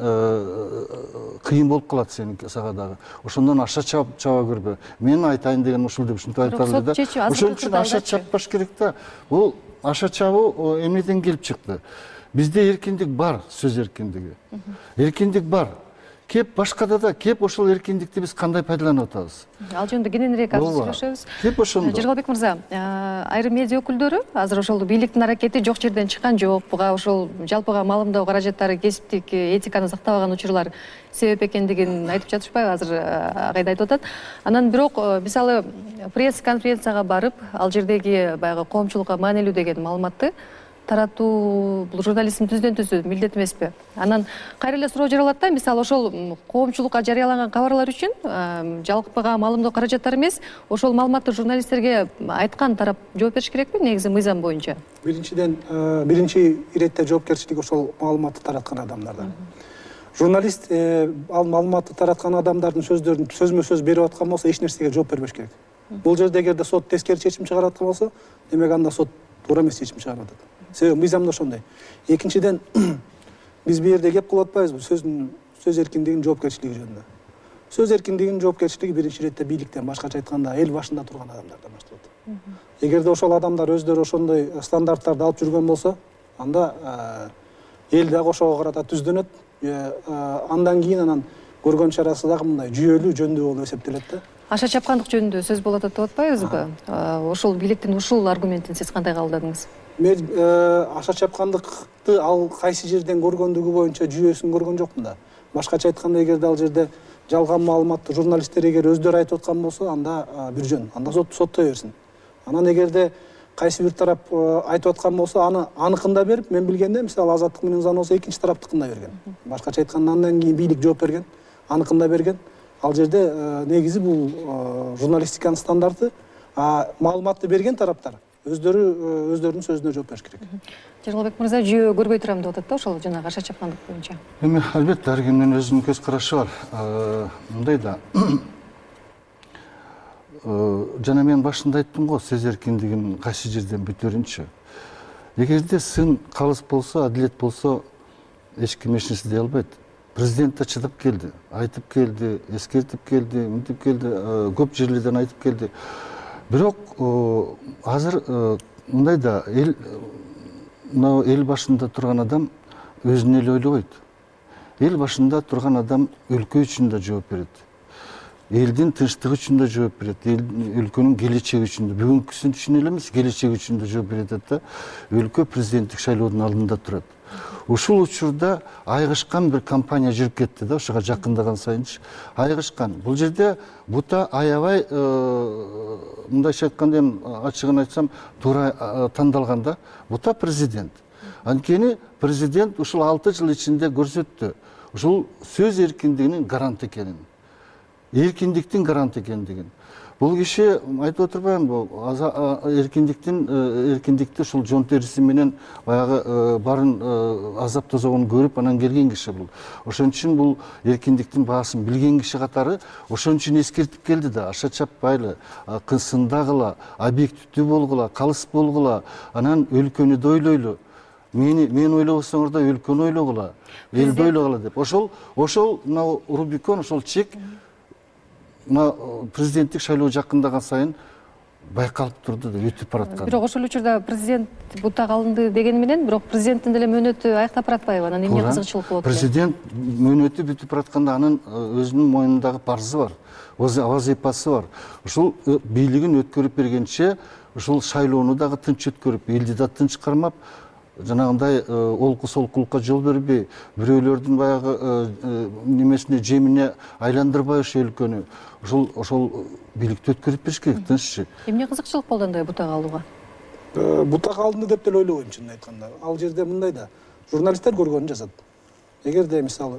кыйын болуп калат сенин сага дагы. Ошондон аша чаап чаба көрбө. Мен айтайын деген ушул деп ушинтип айталды да. Ошон үчүн аша чаппаш керек да. Бул аша чабуу эмнеден келип чыкты? Бизде эркиндик бар, сөз эркиндиги. Эркиндик бар. Кеп башкада да, кеп ошол эркиндикти биз кандай пайдаланып атабыз? Ал жөнүндө кененирээк азыр сүйлөшөбүз. Кеп ошондо. Жаргалбек мырза, айрым медиа өкүлдөрү азыр ошол бийликтин аракети жок жерден чыккан жок, буга ошол жалпыга маалымдоо каражаттары кесиптик этиканы сактабаган учурлар себеп экендигин айтып жатышпайбы? Азыр агайда айтып атат. Анан бирок мисалы пресс-конференцияга барып, ал жердеги баягы коомчулукка маанилүү деген маалыматты таратуу бул журналисттин түздөн түзү милдет эмеспи? Анан кайра эле суроо жаралат да, мисалы ошол коомчулукка жарыяланган кабарлар үчүн жалпыга маалымдоо каражаттары эмес, ошол маалыматты журналисттерге айткан тарап жооп бериш керекпи негизи мыйзам боюнча? Биринчиден, биринчи иретте жоопкерчилик ошол маалыматты тараткан адамдарда. Журналист ал маалыматты тараткан адамдардын сөздөрүн сөзмө сөз берип аткан болсо эч нерсеге жооп бербеш керек. Бул жерде эгерде сот тескери чечим чыгарып аткан болсо, демек анда сот туура эмес чечим чыгарып атат. Себеби мыйзамда ошондой. Экинчиден, биз бул жерде кеп кылып атпайбызбы сөздүн сөз эркиндигинин жоопкерчилиги жөнүндө. Сөз эркиндигинин жоопкерчилиги биринчи ирете бийликтен, башкача айтканда эл башында турган адамдардан башталат. Эгерде ошол адамдар өздөрү ошондой стандарттарды алып жүргөн болсо, анда эл дагы ошого карата түздөнөт. Андан кийин анан көргөн чарасы дагы мындай жүйөлүү, жөндүү болуп эсептелет да. Аша чапкандык жөнүндө сөз болуп атат деп атпайбызбы? Ошол бийликтин ушул аргументин сиз кандай кабылдадыңыз? Мен аша чапкандыкты ал кайсы жерден көргөндүгү боюнча жүйөсүн көргөн жокмун да. Башкача айтканда, эгерде ал жерде жалган маалыматты журналисттер эгер өздөрү айтып аткан болсо, анда бир жөн, анда соттой берсин. Анан эгерде кайсы бир тарап айтып аткан болсо, аны аныкында берип, мен билгенде, мисалы Азаттык менен Зан болсо экинчи тараптыкында берген. Башкача айтканда, андан кийин бийлик жооп берген, аныкында берген. Ал жерде негизи бул журналистиканын стандарты, маалыматты берген тараптар өздөрү өздөрүнүн сөзүнө жооп бериш керек. Жергилбек мырза, жүйө көрбөй турам деп атат да, ошол жанагы аша чапкандык боюнча. Эми албетте ар кимдин өзүнүн көз карашы бар. Мындай да. Жана мен башында айттым го, сөз эркиндигин кайсы жерден бүтөрүнчү. Эгерде сын калыс болсо, адилет болсо, эч ким эч нерсе дей албайт. Президент да чыдап келди, айтып келди, эскертип келди, мынтип келди, көп жерлерден айтып келди. Бирок азыр мындай да, эл мына эл башында турган адам өзүн эле ойлобойт. Эл башында турган адам өлкө үчүн да жооп берет. Элдин тынчтыгы үчүн да жооп берет. Өлкөнүн келечеги үчүн да, бүгүнкүсүн үчүн эле эмес, келечеги үчүн да жооп берет да. Өлкө президенттик шайлоодун алдында турат. Ушул учурда айгышкан бир кампания жүрүп кетти да, ошого жакындаган сайынчы. Айгышкан. Бул жерде бута аябай, мындайча айтканда, эми ачыгын айтсам, туура тандалганда, бута президент. Анткени президент ушул алты жыл ичинде көрсөттү. Ушул сөз эркиндигинин гарант экенин. Эркиндиктин гарант экендигин. Бул киши айтып отурбаймынбы, эркиндиктин эркиндикти ушул жон териси менен баягы барын азап тозогун көрүп анан келген киши бул. Ошон үчүн бул эркиндиктин баасын билген киши катары ошон үчүн эскертип келди да, аша чаппайлы, сындагыла, объективдүү болгула, калыс болгула, анан өлкөнү да ойлойлу. Мени мен ойлобосоңор да өлкөнү ойлогула, элди ойлогула деп. Ошол ошол мына Рубикон, ошол чек мына президенттик шайлоо жакындаган сайын байкалып турду да, өтүп бараткан. Бирок ошол учурда президент бутак алынды деген менен, бирок президенттин деле мөөнөтү аяктап баратпайбы? Анан эмне кызыкчылык болот? Президент мөөнөтү бүтүп баратканда анын өзүнүн мойнундагы парзы бар, вазифасы бар. Ушул бийлигин өткөрүп бергенче, ушул шайлоону дагы тынч өткөрүп, элди да тынч кармап, жанагындай олку солкулукка жол бербей, бирөөлөрдүн баягы немесине, жемине айландырбай ошол өлкөнү, ошол ошол бийликти өткөрүп бериш керек, тынччы. Эмне кызыкчылык болду андай бутак алууга? Бутак алынды деп деле ойлобойм, чынын айтканда. Ал жерде мындай да, журналисттер көргөнүн жазат. Эгерде мисалы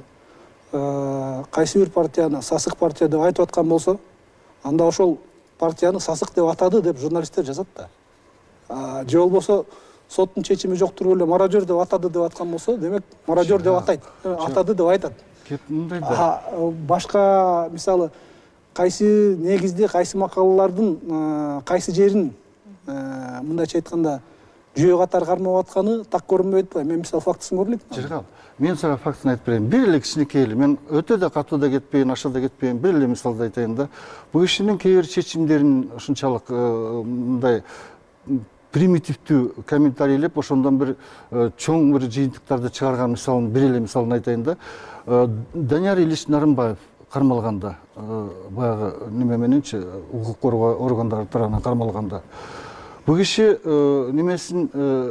кайсы бир партияны сасык партия деп айтып аткан болсо, анда ошол партияны сасык деп атады деп журналисттер жазат да. Же болбосо соттун чечими жоктур эле мародер деп атады деп аткан болсо, демек мародер деп атайт, атады деп айтат. Кеп мындай да. Башка мисалы кайсы негизде кайсы макалалардын кайсы жерин мындайча айтканда жүйө катары кармап атканы так көрүнбөй атпайбы? Мен мисалы фактысын көрүлүк. Жыргал. Мен сага фактысын айтып берейин. Бир эле кичинекей эле, мен өтө да катуу да кетпейин, аша да кетпейин, бир эле мисалды айтайын да. Бул кишинин кээ бир чечимдерин ушунчалык мындай примитивдүү комментарийлеп, ошондон бир чоң бир жыйынтыктарды чыгарган мисалын, бир эле мисалын айтайын да. Данияр Ильич Нарымбаев кармалганда, баягы неме мененчи, укук коргоо органдары тарабынан кармалганда, бул киши немесин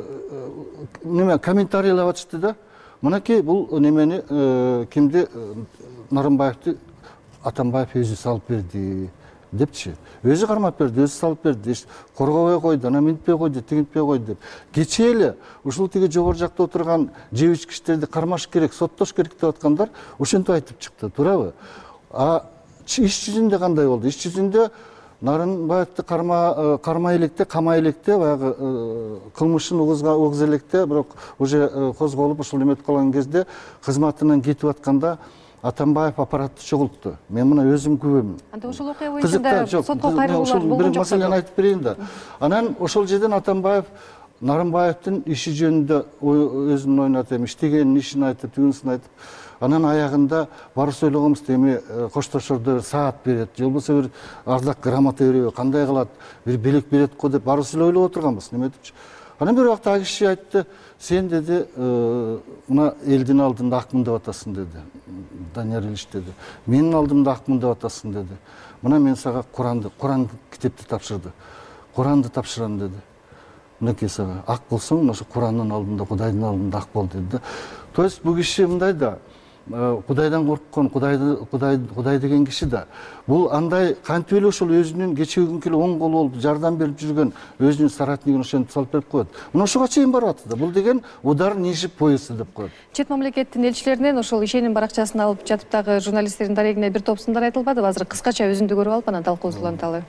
неме комментарийлеп атышты да. Мынакей бул немени кимди, Нарымбаевди Атамбаев өзү салып берди депчи. Өзү кармап берди, өзү салып берди, коргобой койду, анан минтпей койду, тигинтпей койду деп. Кечээ эле ушул тиги жогору жакта отурган же үч кишилерди кармаш керек, соттош керек деп аткандар ошентип айтып чыкты, туурабы? А иш жүзүндө кандай болду? Иш жүзүндө Нарымбаевди карма кармай электе, камай электе, баягы кылмышын угуз электе, бирок уже козголуп ушул эметип калган кезде кызматынан кетип атканда Атамбаев аппаратты чогултту. Мен мына өзүм күбөмүн. Анда ошол окуя боюнча сотко кайрылуулар болгон бир жок. маселени айтып берейин да. Анан ошол жерден Атамбаев Нарымбаевдин иши жөнүндө өзүнүн оюн айтып, иштегенин ишин айтып, түгүнсүн айтып, анан аягында баары сөйлөгөнбүз эми коштошордо саат берет, же болбосо бир ардак грамота береби, кандай кылат, бир белек берет го деп баарыбыз эле ойлоп отурганбыз. Неме депчи? Анан бир убакта ал киши айтты, сен деди, мына элдин алдында акмын деп атасың деди. Данияр Ильич деди. Менин алдымда акмын деп атасың деди. Мына мен сага Куранды, Куран китепти тапшырды. Куранды тапшырам деди. Мынакей сага ак болсоң, ошо Курандын алдында, Кудайдын алдында ак бол деди. То есть бул киши мындай да, Кудайдан корккон, Кудайды, Кудай, Кудай деген киши да. Бул андай кантип эле ошол өзүнүн кечеги эле оң колу болуп, жардам берип жүргөн өзүнүн соратнигин ошентип салып берип коет. Мына ошого чейин барып атты. Бул деген удар ниже пояса деп коет. Чет мамлекеттин элчилеринен ошол ишеним баракчасын алып жатып дагы журналисттердин дарегине бир топ сындар айтылбадыбы? Азыр кыскача өзүндү көрүп алып анан талкуубузду уланталы.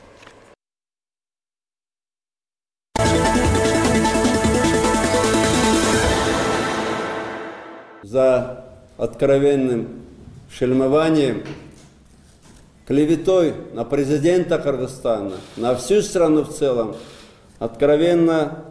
За откровенным шельмованием, клеветой на президента Кыргызстана, на всю страну в целом, откровенно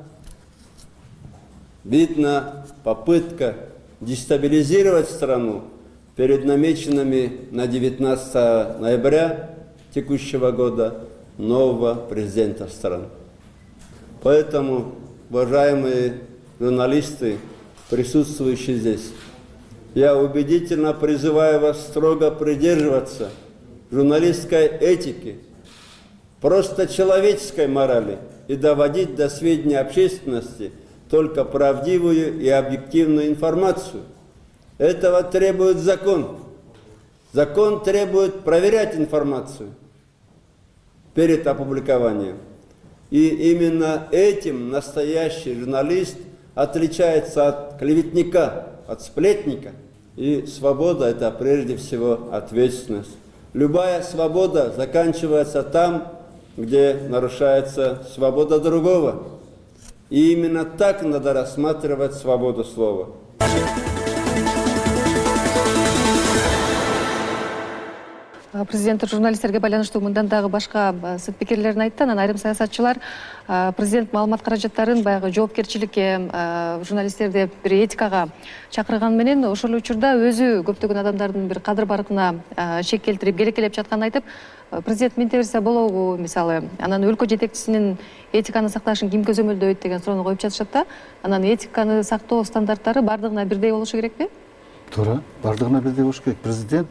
видна попытка дестабилизировать страну перед намеченными на девятнадцатое ноября текущего года нового президента страны. Поэтому, уважаемые журналисты, присутствующие здесь, я убедительно призываю вас строго придерживаться журналистской этики, просто человеческой морали и доводить до сведения общественности только правдивую и объективную информацию. Этого требует закон. Закон требует проверять информацию перед опубликованием. И именно этим настоящий журналист отличается от клеветника, от сплетника. И свобода – это прежде всего ответственность. Любая свобода заканчивается там, где нарушается свобода другого. И именно так надо рассматривать свободу слова. Президент журналисттерге байланыштуу мындан дагы башка сыт пикирлерин айтты. Анан айрым саясатчылар президент маалымат каражаттарын баягы жоопкерчиликке, журналисттерди бир этикага чакырган менен ошол учурда өзү көптөгөн адамдардын бир кадыр баркына шек келтирип, келекелеп жатканын айтып, президент менте берсе болобу, мисалы, анан өлкө жетекчисинин этиканы сакташын ким көзөмөлдөйт деген суроону коюп жатышат да. Анан этиканы сактоо стандарттары бардыгына бирдей болушу керекпи? Туура, бардыгына бирдей болушу керек. Президент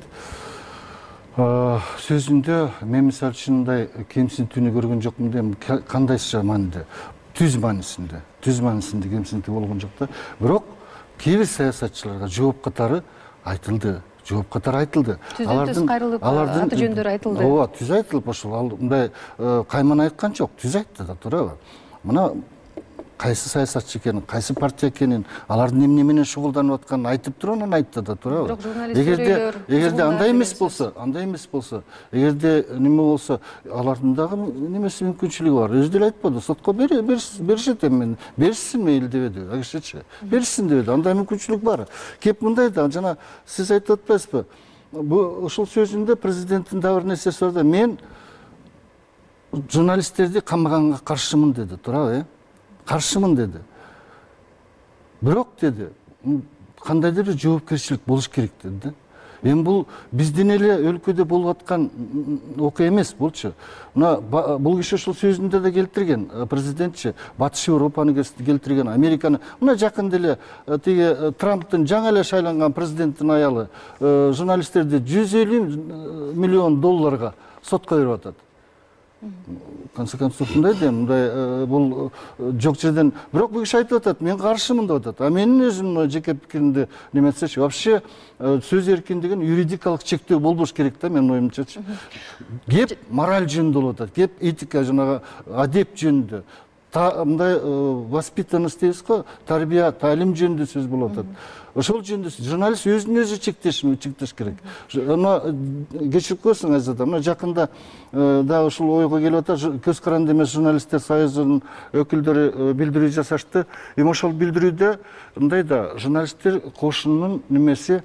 сөзүндө мен мисалы үчүн мындай кемсинтүүнү көргөн жокмун дейм. Кандайча мааниде, түз маанисинде, түз маанисинде кемсинтүү болгон жок да. Бирок кээ бир саясатчыларга жооп катары айтылды, жооп катары айтылды. Түздөн түз кайрылып, аты жөндөрү айтылды. Ооба, түз айтылып, ошол ал мындай кайман айткан жок, түз айтты да, туурабы? Мына кайсы саясатчы экенин, кайсы партия экенин, алардын эмне менен шугулданып атканын айтып туруп анан айтты да, туурабы? Бирок журналисттер эгерде эгерде андай эмес болсо, андай эмес болсо, эгерде неме болсо, алардын дагы немеси мүмкүнчүлүгү бар. Өзү деле айтпады, сотко беришет эми, беришсин мейли дебеди, агишечи. Беришсин дебеди, андай мүмкүнчүлүк бар. Кеп мындай да, жана сиз айтып атпайсызбы? Бу ошол сөзүндө президенттин дагы бир нерсеси бар да, мен журналисттерди камаганга каршымын деди, туурабы? Каршымын деди. Бирок деди, кандайдыр бир жоопкерчилик болуш керек деди. Эми бул биздин эле өлкөдө болуп аткан окуя эмес болчу. Мына бул киши ошол сөзүндө да келтирген, президентчи Батыш Европаны келтирген, Американы. Мына жакында эле тиги Трамптын жаңы эле шайланган президенттин аялы журналисттерди жүз элүү миллион долларга сотко берип атат. В конце концов, мындай да, мындай бул жок жерден, бирок бул киши айтып атат, мен каршымын деп атат. А менин өзүм жеке пикиримди неме этсечи, вообще сөз эркиндигин юридикалык чектөө болбош керек да, менин оюмчачы. Кеп мораль жөнүндө болуп атат, кеп этика, жанагы адеп жөнүндө, мындай воспитанность дейбиз го, тарбия, таалим жөнүндө сөз болуп атат. Ошол жөнүндө журналист өзүн өзү чектеш чектеш керек. Мына кечирип коесуң Азизада, мына жакында да ушул ойго келип атат, Көз каранды эмес журналисттер союзунун өкүлдөрү билдирүү жасашты. Эми ошол билдирүүдө мындай да, журналисттер кошунунун немеси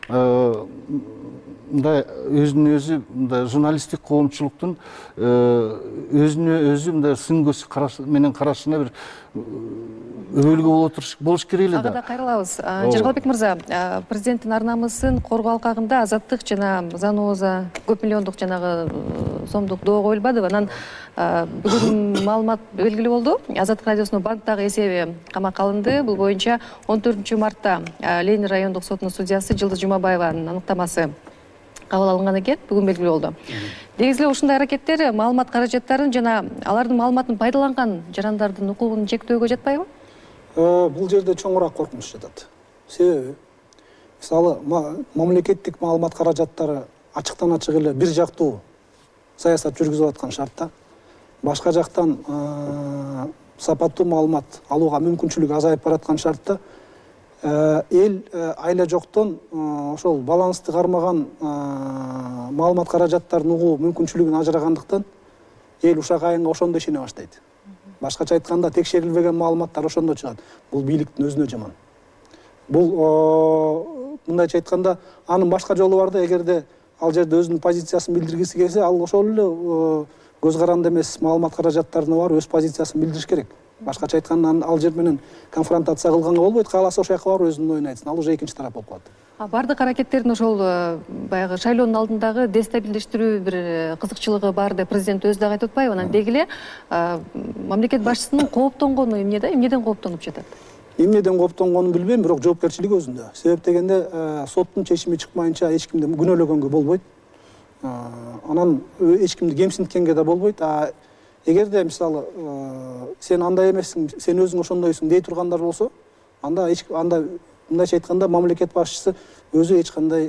мындай өзүнө өзү мындай журналисттик коомчулуктун өзүнө өзү мындай сын көз менен карашына бир өбөлгө боло болуш керек эле да. Ага да кайрылабыз. Жыргалбек мырза, президенттин ар намысын коргоо алкагында Азаттык жана Заноза көп миллиондук жанагы сомдук доо коюлбадыбы? Анан бүгүн маалымат белгилүү болду. Азаттык радиосунун банктагы эсеби камакка алынды. Бул боюнча он төртүнчү мартта Ленин райондук сотунун судьясы Жылдыз Жумабаеванын аныктамасы кабыл алынган экен, бүгүн белгилүү болду. Негизи эле ушундай аракеттер маалымат каражаттарын жана алардын маалыматын пайдаланган жарандардын укугун чектөөгө жатпайбы? Бул жерде чоңураак коркунуч жатат. Себеби мисалы мамлекеттик маалымат каражаттары ачыктан ачык эле бир жактуу саясат жүргүзүп аткан шартта башка жактан сапаттуу маалымат алууга мүмкүнчүлүк азайып бараткан шартта эл айла жоктон ошол балансты кармаган маалымат каражаттарын угуу мүмкүнчүлүгүн ажырагандыктан эл ушак айынга ошондо ишене баштайт. Башкача айтканда текшерилбеген маалыматтар ошондо чыгат. Бул бийликтин өзүнө жаман. Бул мындайча айтканда анын башка жолу бар да, эгерде ал жерде өзүнүн позициясын билдиргиси келсе, ал ошол эле көз каранды эмес маалымат каражаттарына барып өз позициясын билдириш керек. Башкача айтканда ал жер менен конфронтация кылганга болбойт, кааласа ошол жака барып өзүнүн оюн айтсын. Ал уже экинчи тарап болуп калат. Бардык аракеттердин ошол баягы шайлоонун алдындагы дестабилдештирүү бир кызыкчылыгы бар деп президент өзү дагы айтып атпайбы? Анан деги эле мамлекет башчысынын кооптонгону эмнеде? Эмнеден кооптонуп жатат? Эмнеден кооптонгонун билбейм, бирок жоопкерчилик өзүндө. Себеп дегенде соттун чечими чыкмайынча эч кимди күнөөлөгөнгө болбойт. Анан эч кимди кемсинткенге да болбойт. Эгерде мисалы сен андай эмессиң, сен өзүң ошондойсуң дей тургандар болсо, анда эч анда мындайча айтканда мамлекет башчысы өзү эч кандай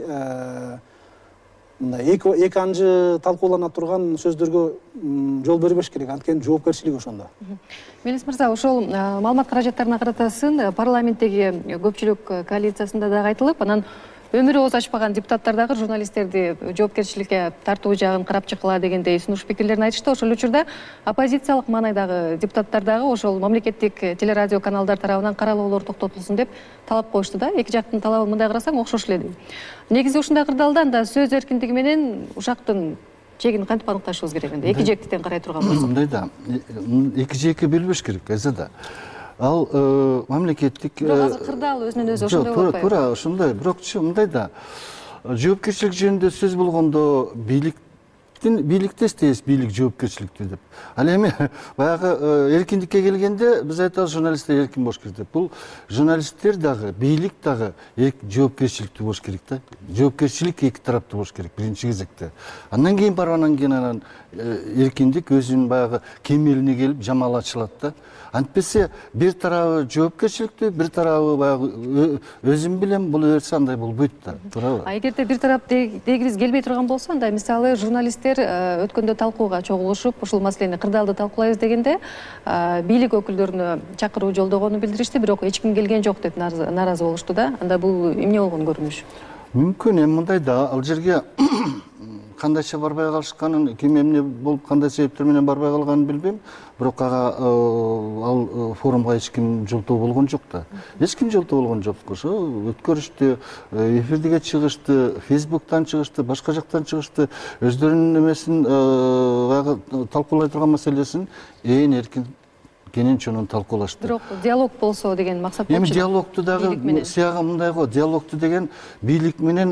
мындай эки анжы талкуулана турган сөздөргө жол бербеш керек. Анткени жоопкерчилик ошондо. Мелис мырза, ошол маалымат каражаттарына каратасын парламенттеги көпчүлүк коалициясында дагы айтылып, анан өмүрү ооз ачпаган депутаттар дагы журналисттерди жоопкерчиликке тартуу жагын карап чыккыла дегендей сунуш пикирлерин айтышты. Ошол учурда оппозициялык маанайдагы депутаттар дагы ошол мамлекеттик телерадио каналдар тарабынан каралоолор токтотулсун деп талап коюшту да. Эки жактын талабы мындай карасаң окшош эле дейм. Негизи ушундай кырдаалда анда сөз эркиндиги менен ушактын чегин кантип аныкташыбыз керек энди? Эки жектен карай турган болсок. Мындай да, эки жекке билбеш керек эзе да. Ал мамлекеттик азыр кырдаал өзүнөн өзү ошондой болуп атпайбы? Туура, ошондой. Бирокчу мындай да, жоопкерчилик жөнүндө сөз болгондо бийликтин бийликте эстейбиз, бийлик жоопкерчиликти деп. Ал эми баягы эркиндикке келгенде биз айтабыз журналисттер эркин болуш керек деп. Бул журналисттер дагы, бийлик дагы жоопкерчиликтүү болуш керек да. Жоопкерчилик эки тараптуу болуш керек биринчи кезекте. Андан кийин барып анан кийин анан эркиндик өзүнүн баягы кемелине келип жамалачылат да. Антпесе бир тарабы жоопкерчиликтүү, бир тарабы баягы өзүм билем, бул берсе андай болбойт да, туурабы? А эгерде бир тарап дегибиз келбей турган болсо, анда мисалы журналисттер өткөндө талкууга чогулушуп, ушул маселени кырдаалды талкуулайбыз дегенде бийлик өкүлдөрүнө чакыруу жолдогонун билдиришти, бирок эч ким келген жок деп нааразы болушту да. Анда бул эмне болгон көрүнүш? Мүмкүн, эми мындай да, ал жерге кандайча барбай калышканын, ким эмне болуп, кандай себептер менен барбай калганын билбейм. Бирок ага ал форумга эч ким жолтоо болгон жок да. Эч ким жолтоо болгон жок. Ошо өткөрүштү, эфирге чыгышты, Фейсбуктан чыгышты, башка жактан чыгышты. Өздөрүнүн эмесин баягы талкуулай турган маселесин ээн эркин кенен чонун талкуулашты. Бирок диалог болсо деген максат болчу. Эми диалогту дагы сыяга мындай го, диалогту деген бийлик менен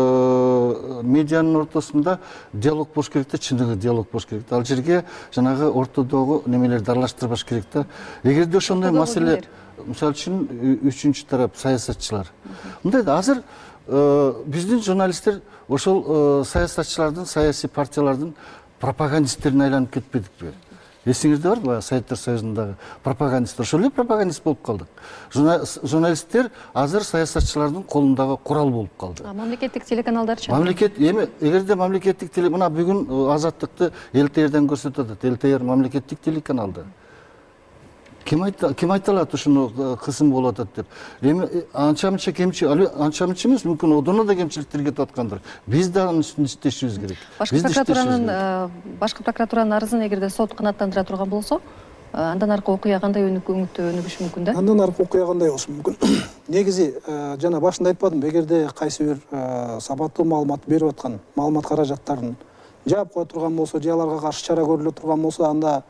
медианын ортосунда диалог болуш керек да, чындыгы диалог болуш керек да. Ал жерге жанагы ортодогу немелерди аралаштырбаш керек да. Эгерде ошондой маселе, мисалы үчүн үчүнчү тарап саясатчылар. Мындай да, азыр биздин журналисттер ошол саясатчылардын, саясий партиялардын пропагандисттерине айланып кетпедикпи? Эсиңизде барбы, Советтер Союзундагы пропагандист, ошол эле пропагандист болуп калдык. Журналисттер азыр саясатчылардын колундагы курал болуп калды. А мамлекеттик телеканалдарчы? Мамлекет эми эгерде мамлекеттик теле, мына бүгүн Азаттыкты эл-тэ-эрден көрсөтүп атат. эл-тэ-эр мамлекеттик телеканалды. Ким айта, ким айта алат ушуну кысым болуп атат деп. Эми анча-мынча кемчи, анча-мынча эмес, мүмкүн одоно да кемчиликтер кетип аткандыр. Биз да анын үстүндө иштешибиз керек. Башкы прокуратуранын башкы прокуратуранын арызын эгерде сот канааттандыра турган болсо, андан аркы окуя кандай өнүгүүгө өнүгүшү мүмкүн да? Андан аркы окуя кандай болушу мүмкүн? Негизи жана башында айтпадымбы, эгерде кайсы бир сапаттуу маалымат берип аткан маалымат каражаттарын жаап кое турган болсо, же аларга каршы чара көрүлө турган болсо, анда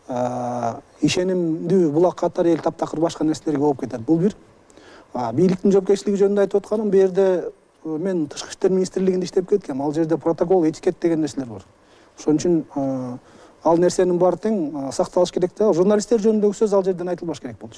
ишенимдүү булак катары эл таптакыр башка нерселерге болуп кетет. Бул бир. Бийликтин жоопкерчилиги жөнүндө айтып атканым, бу жерде мен Тышкы иштер министрлигинде иштеп кеткем. Ал жерде протокол, этикет деген нерселер бар. Ошон үчүн ал нерсенин баары тең сакталыш керек да. Журналисттер жөнүндөгү сөз ал жерден айтылбаш керек болчу.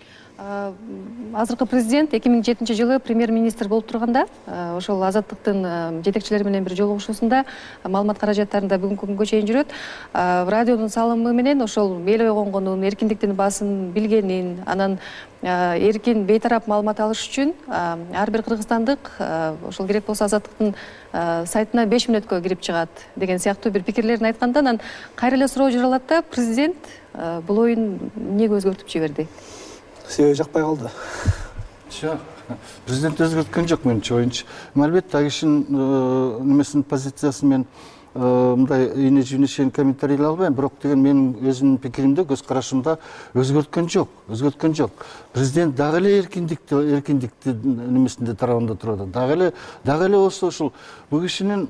Азыркы президент эки миң жетинчи жылы премьер-министр болуп турганда, ошол Азаттыктын жетекчилери менен бир жолугушуусунда маалымат каражаттарында бүгүнкү күнгө чейин жүрөт. Радионун салымы менен ошол эл ойгонгонун, эркиндиктин баасын билгенин, анан эркин бейтарап маалымат алыш үчүн ар бир кыргызстандык ошол керек болсо Азаттыктын сайтына беш мүнөткө кирип чыгат деген сыяктуу бир пикирлерин айтканда, анан кайра эле суроо жаралат да, президент бул оюн эмнеге өзгөртүп жиберди? Себеби жакпай калды. Жок. Президент өзгөрткөн жок менимче, оюнчу. Албетте ал кишинин немесинин позициясын мен мындай ийне жибине чейин комментарийлей албайм, бирок деген менин өзүмдүн пикиримде, көз карашымда өзгөрткөн жок, өзгөрткөн жок. Президент дагы эле эркиндикти, эркиндикти немесинде тарабында турат. Дагы эле, дагы эле болсо ушул бул кишинин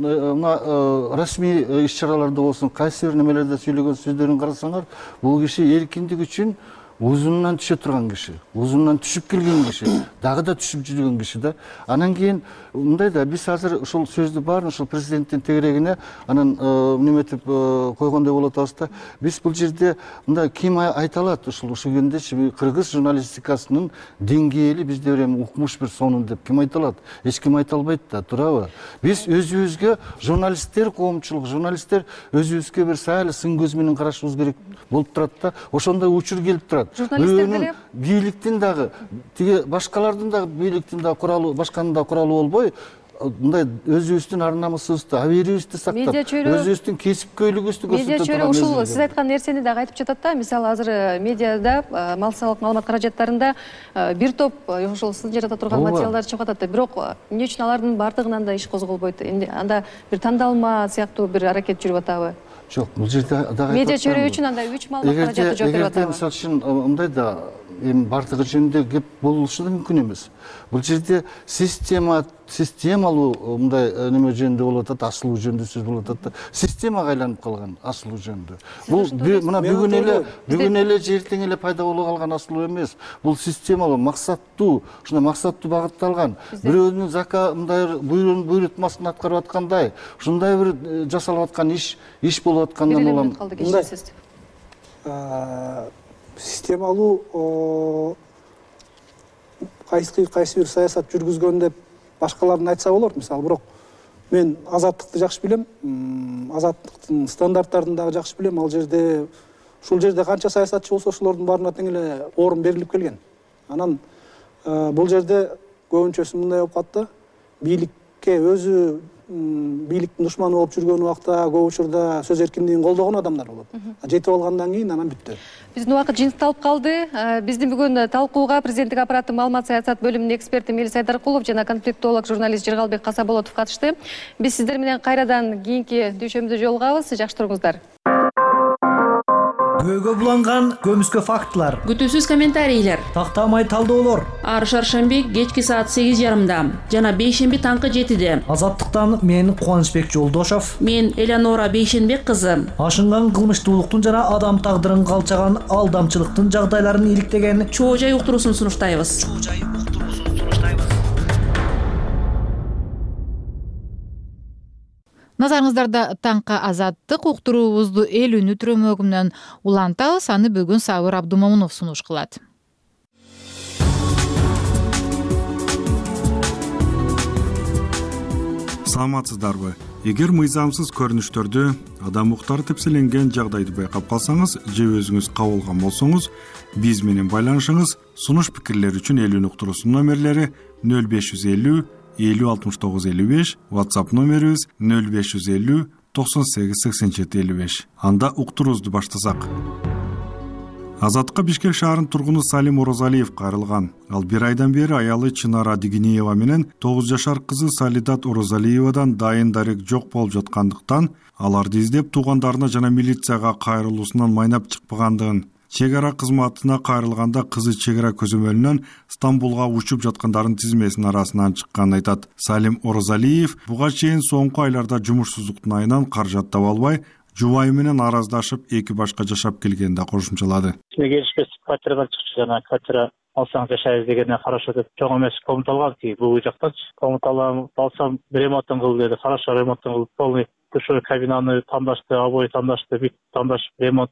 мына расмий иш-чараларда болсун, кайсы бир немелерде сүйлөгөн сөздөрүн карасаңар, бул киши эркиндик үчүн узунунан түшө турган киши, узунунан түшүп келген киши, дагы да түшүп жүргөн киши да. Анан кийин мындай да, биз азыр ушул сөздү баарын ушул президенттин тегерегине анан неметип койгондой болуп атабыз да. Биз бул жерде мындай ким айта алат, ушул ушул күндө кыргыз журналистикасынын деңгээли бизде бир эми укмуш бир сонун деп ким айта алат? Эч ким айта албайт да, туурабы? Биз өзүбүзгө журналисттер коомчулук, журналисттер өзүбүзгө бир саалы сын көз менен карашыбыз керек болуп турат да. Ошондой учур келип турат. Журналисттер бийликтин дагы, тиги башкалардын дагы бийликтин дагы куралы, башканын дагы куралы болбой, мындай өзүбүздүн ар намысыбызды, абийирибизди сактап, өзүбүздүн кесипкөйлүгүбүздү көрсөтө турган. Медиа чөйрө ушул сиз айткан нерсени дагы айтып жатат да. Мисалы азыр медиада, массалык маалымат каражаттарында бир топ ошол сын жарата турган материалдар чыгып атат да. Бирок эмне үчүн алардын баардыгынан да иш козголбойт? Анда бир тандалма сыяктуу бир аракет жүрүп атабы? Жок, бул жерде дагы медиа чөйрө үчүн андай үч маалымат каражаты жооп берип атабы? Эгерде мисалы үчүн мындай да, эми бардыгы жөнүндө кеп болушу да мүмкүн эмес. Бул жерде система, системалуу мындай неме жөнүндө болуп атат, асылуу жөнүндө сөз болуп атат да. Системага айланып калган асылуу жөнүндө. Бул мына бүгүн эле, бүгүн эле же эртең эле пайда боло калган асылуу эмес. Бул системалуу, максаттуу, ушундай максаттуу багытталган, бирөөнүн зака мындай буйрутмасын аткарып аткандай, ушундай бир жасалып аткан иш, иш болуп аткандан улам. Системалуу кайсы кайсы бир саясат жүргүзгөн деп башкаларын айтса болор, мисалы. Бирок мен Азаттыкты жакшы билем, Азаттыктын стандарттарын дагы жакшы билем. Ал жерде, ушул жерде канча саясатчы болсо, ошолордун баарына тең эле орун берилип келген. Анан бул жерде көбүнчөсү мындай болуп калат да, бийликке өзү бийликтин душманы болуп жүргөн убакта көп учурда сөз эркиндигин колдогон адамдар болот. Жетип алгандан кийин анан бүттү. Биздин убакыт жыйынтыкталып калды. Биздин бүгүн талкууга президенттик аппараттын маалымат саясат бөлүмүнүн эксперти Мелис Айдаркулов жана конфликтолог журналист Жыргалбек Касаболотов катышты. Биз сиздер менен кайрадан кийинки дүйшөмбүдө жолугабыз. Жакшы туруңуздар. Күбөгө буланган көмүскө фактылар, күтүүсүз комментарийлер, тактамай талдоолор. Ар шаршемби кечки саат сегиз жарымда жана бейшемби таңкы жетиде. Азаттыктан мен Кубанычбек Жолдошов, мен Элеонора Бейшенбек кызы. Ашынган кылмыштуулуктун жана адам тагдырын калчаган алдамчылыктын жагдайларын иликтеген чоо жай уктуруусун сунуштайбыз. Назарыңыздарда таңкы Азаттык уктуруубузду эл үнү түрөмөгү менен улантабыз. Аны бүгүн Сабыр Абдумомунов сунуш кылат. Саламатсыздарбы? Эгер мыйзамсыз көрүнүштөрдү, адам укуктары тепселенген жагдайды байкап калсаңыз же өзүңүз кабылган болсоңуз, биз менен байланышыңыз. Сунуш пикирлер үчүн эл үнү уктуруусунун номерлери нөл беш жүз элүү элүү алтымыш тогуз элүү беш, WhatsApp номерибиз нөл беш жүз элүү токсон сегиз сексен жети элүү беш. Анда уктуруубузду баштасак. Азаттыкка Бишкек шаарынын тургуну Салим Орозалиев кайрылган. Ал бир айдан бери аялы Чынара Дигинеева менен тогуз жашар кызы Салидат Орозалиевадан дайын дарек жок болуп жаткандыктан аларды издеп туугандарына жана милицияга кайрылуусунан майнап чыкпагандыгын, чек ара кызматына кайрылганда кызы чек ара көзөмөлүнөн Стамбулга учуп жаткандардын тизмесинин арасынан чыкканын айтат. Салим Орозалиев буга чейин соңку айларда жумушсуздуктун айынан каражат таба албай, жубайы менен араздашып эки башка жашап келгенин да кошумчалады. Келишпес квартирадан чыкчу, жана квартира алсаң жашайбыз дегенде хорошо деп чоң эмес комнат алган ки бул жактанчы. Комнат алсам ремонтун кыл деди. Хорошо ремонтун кылып полный душевой кабинаны тандашты, обои тандашты, бүт тандашып ремонт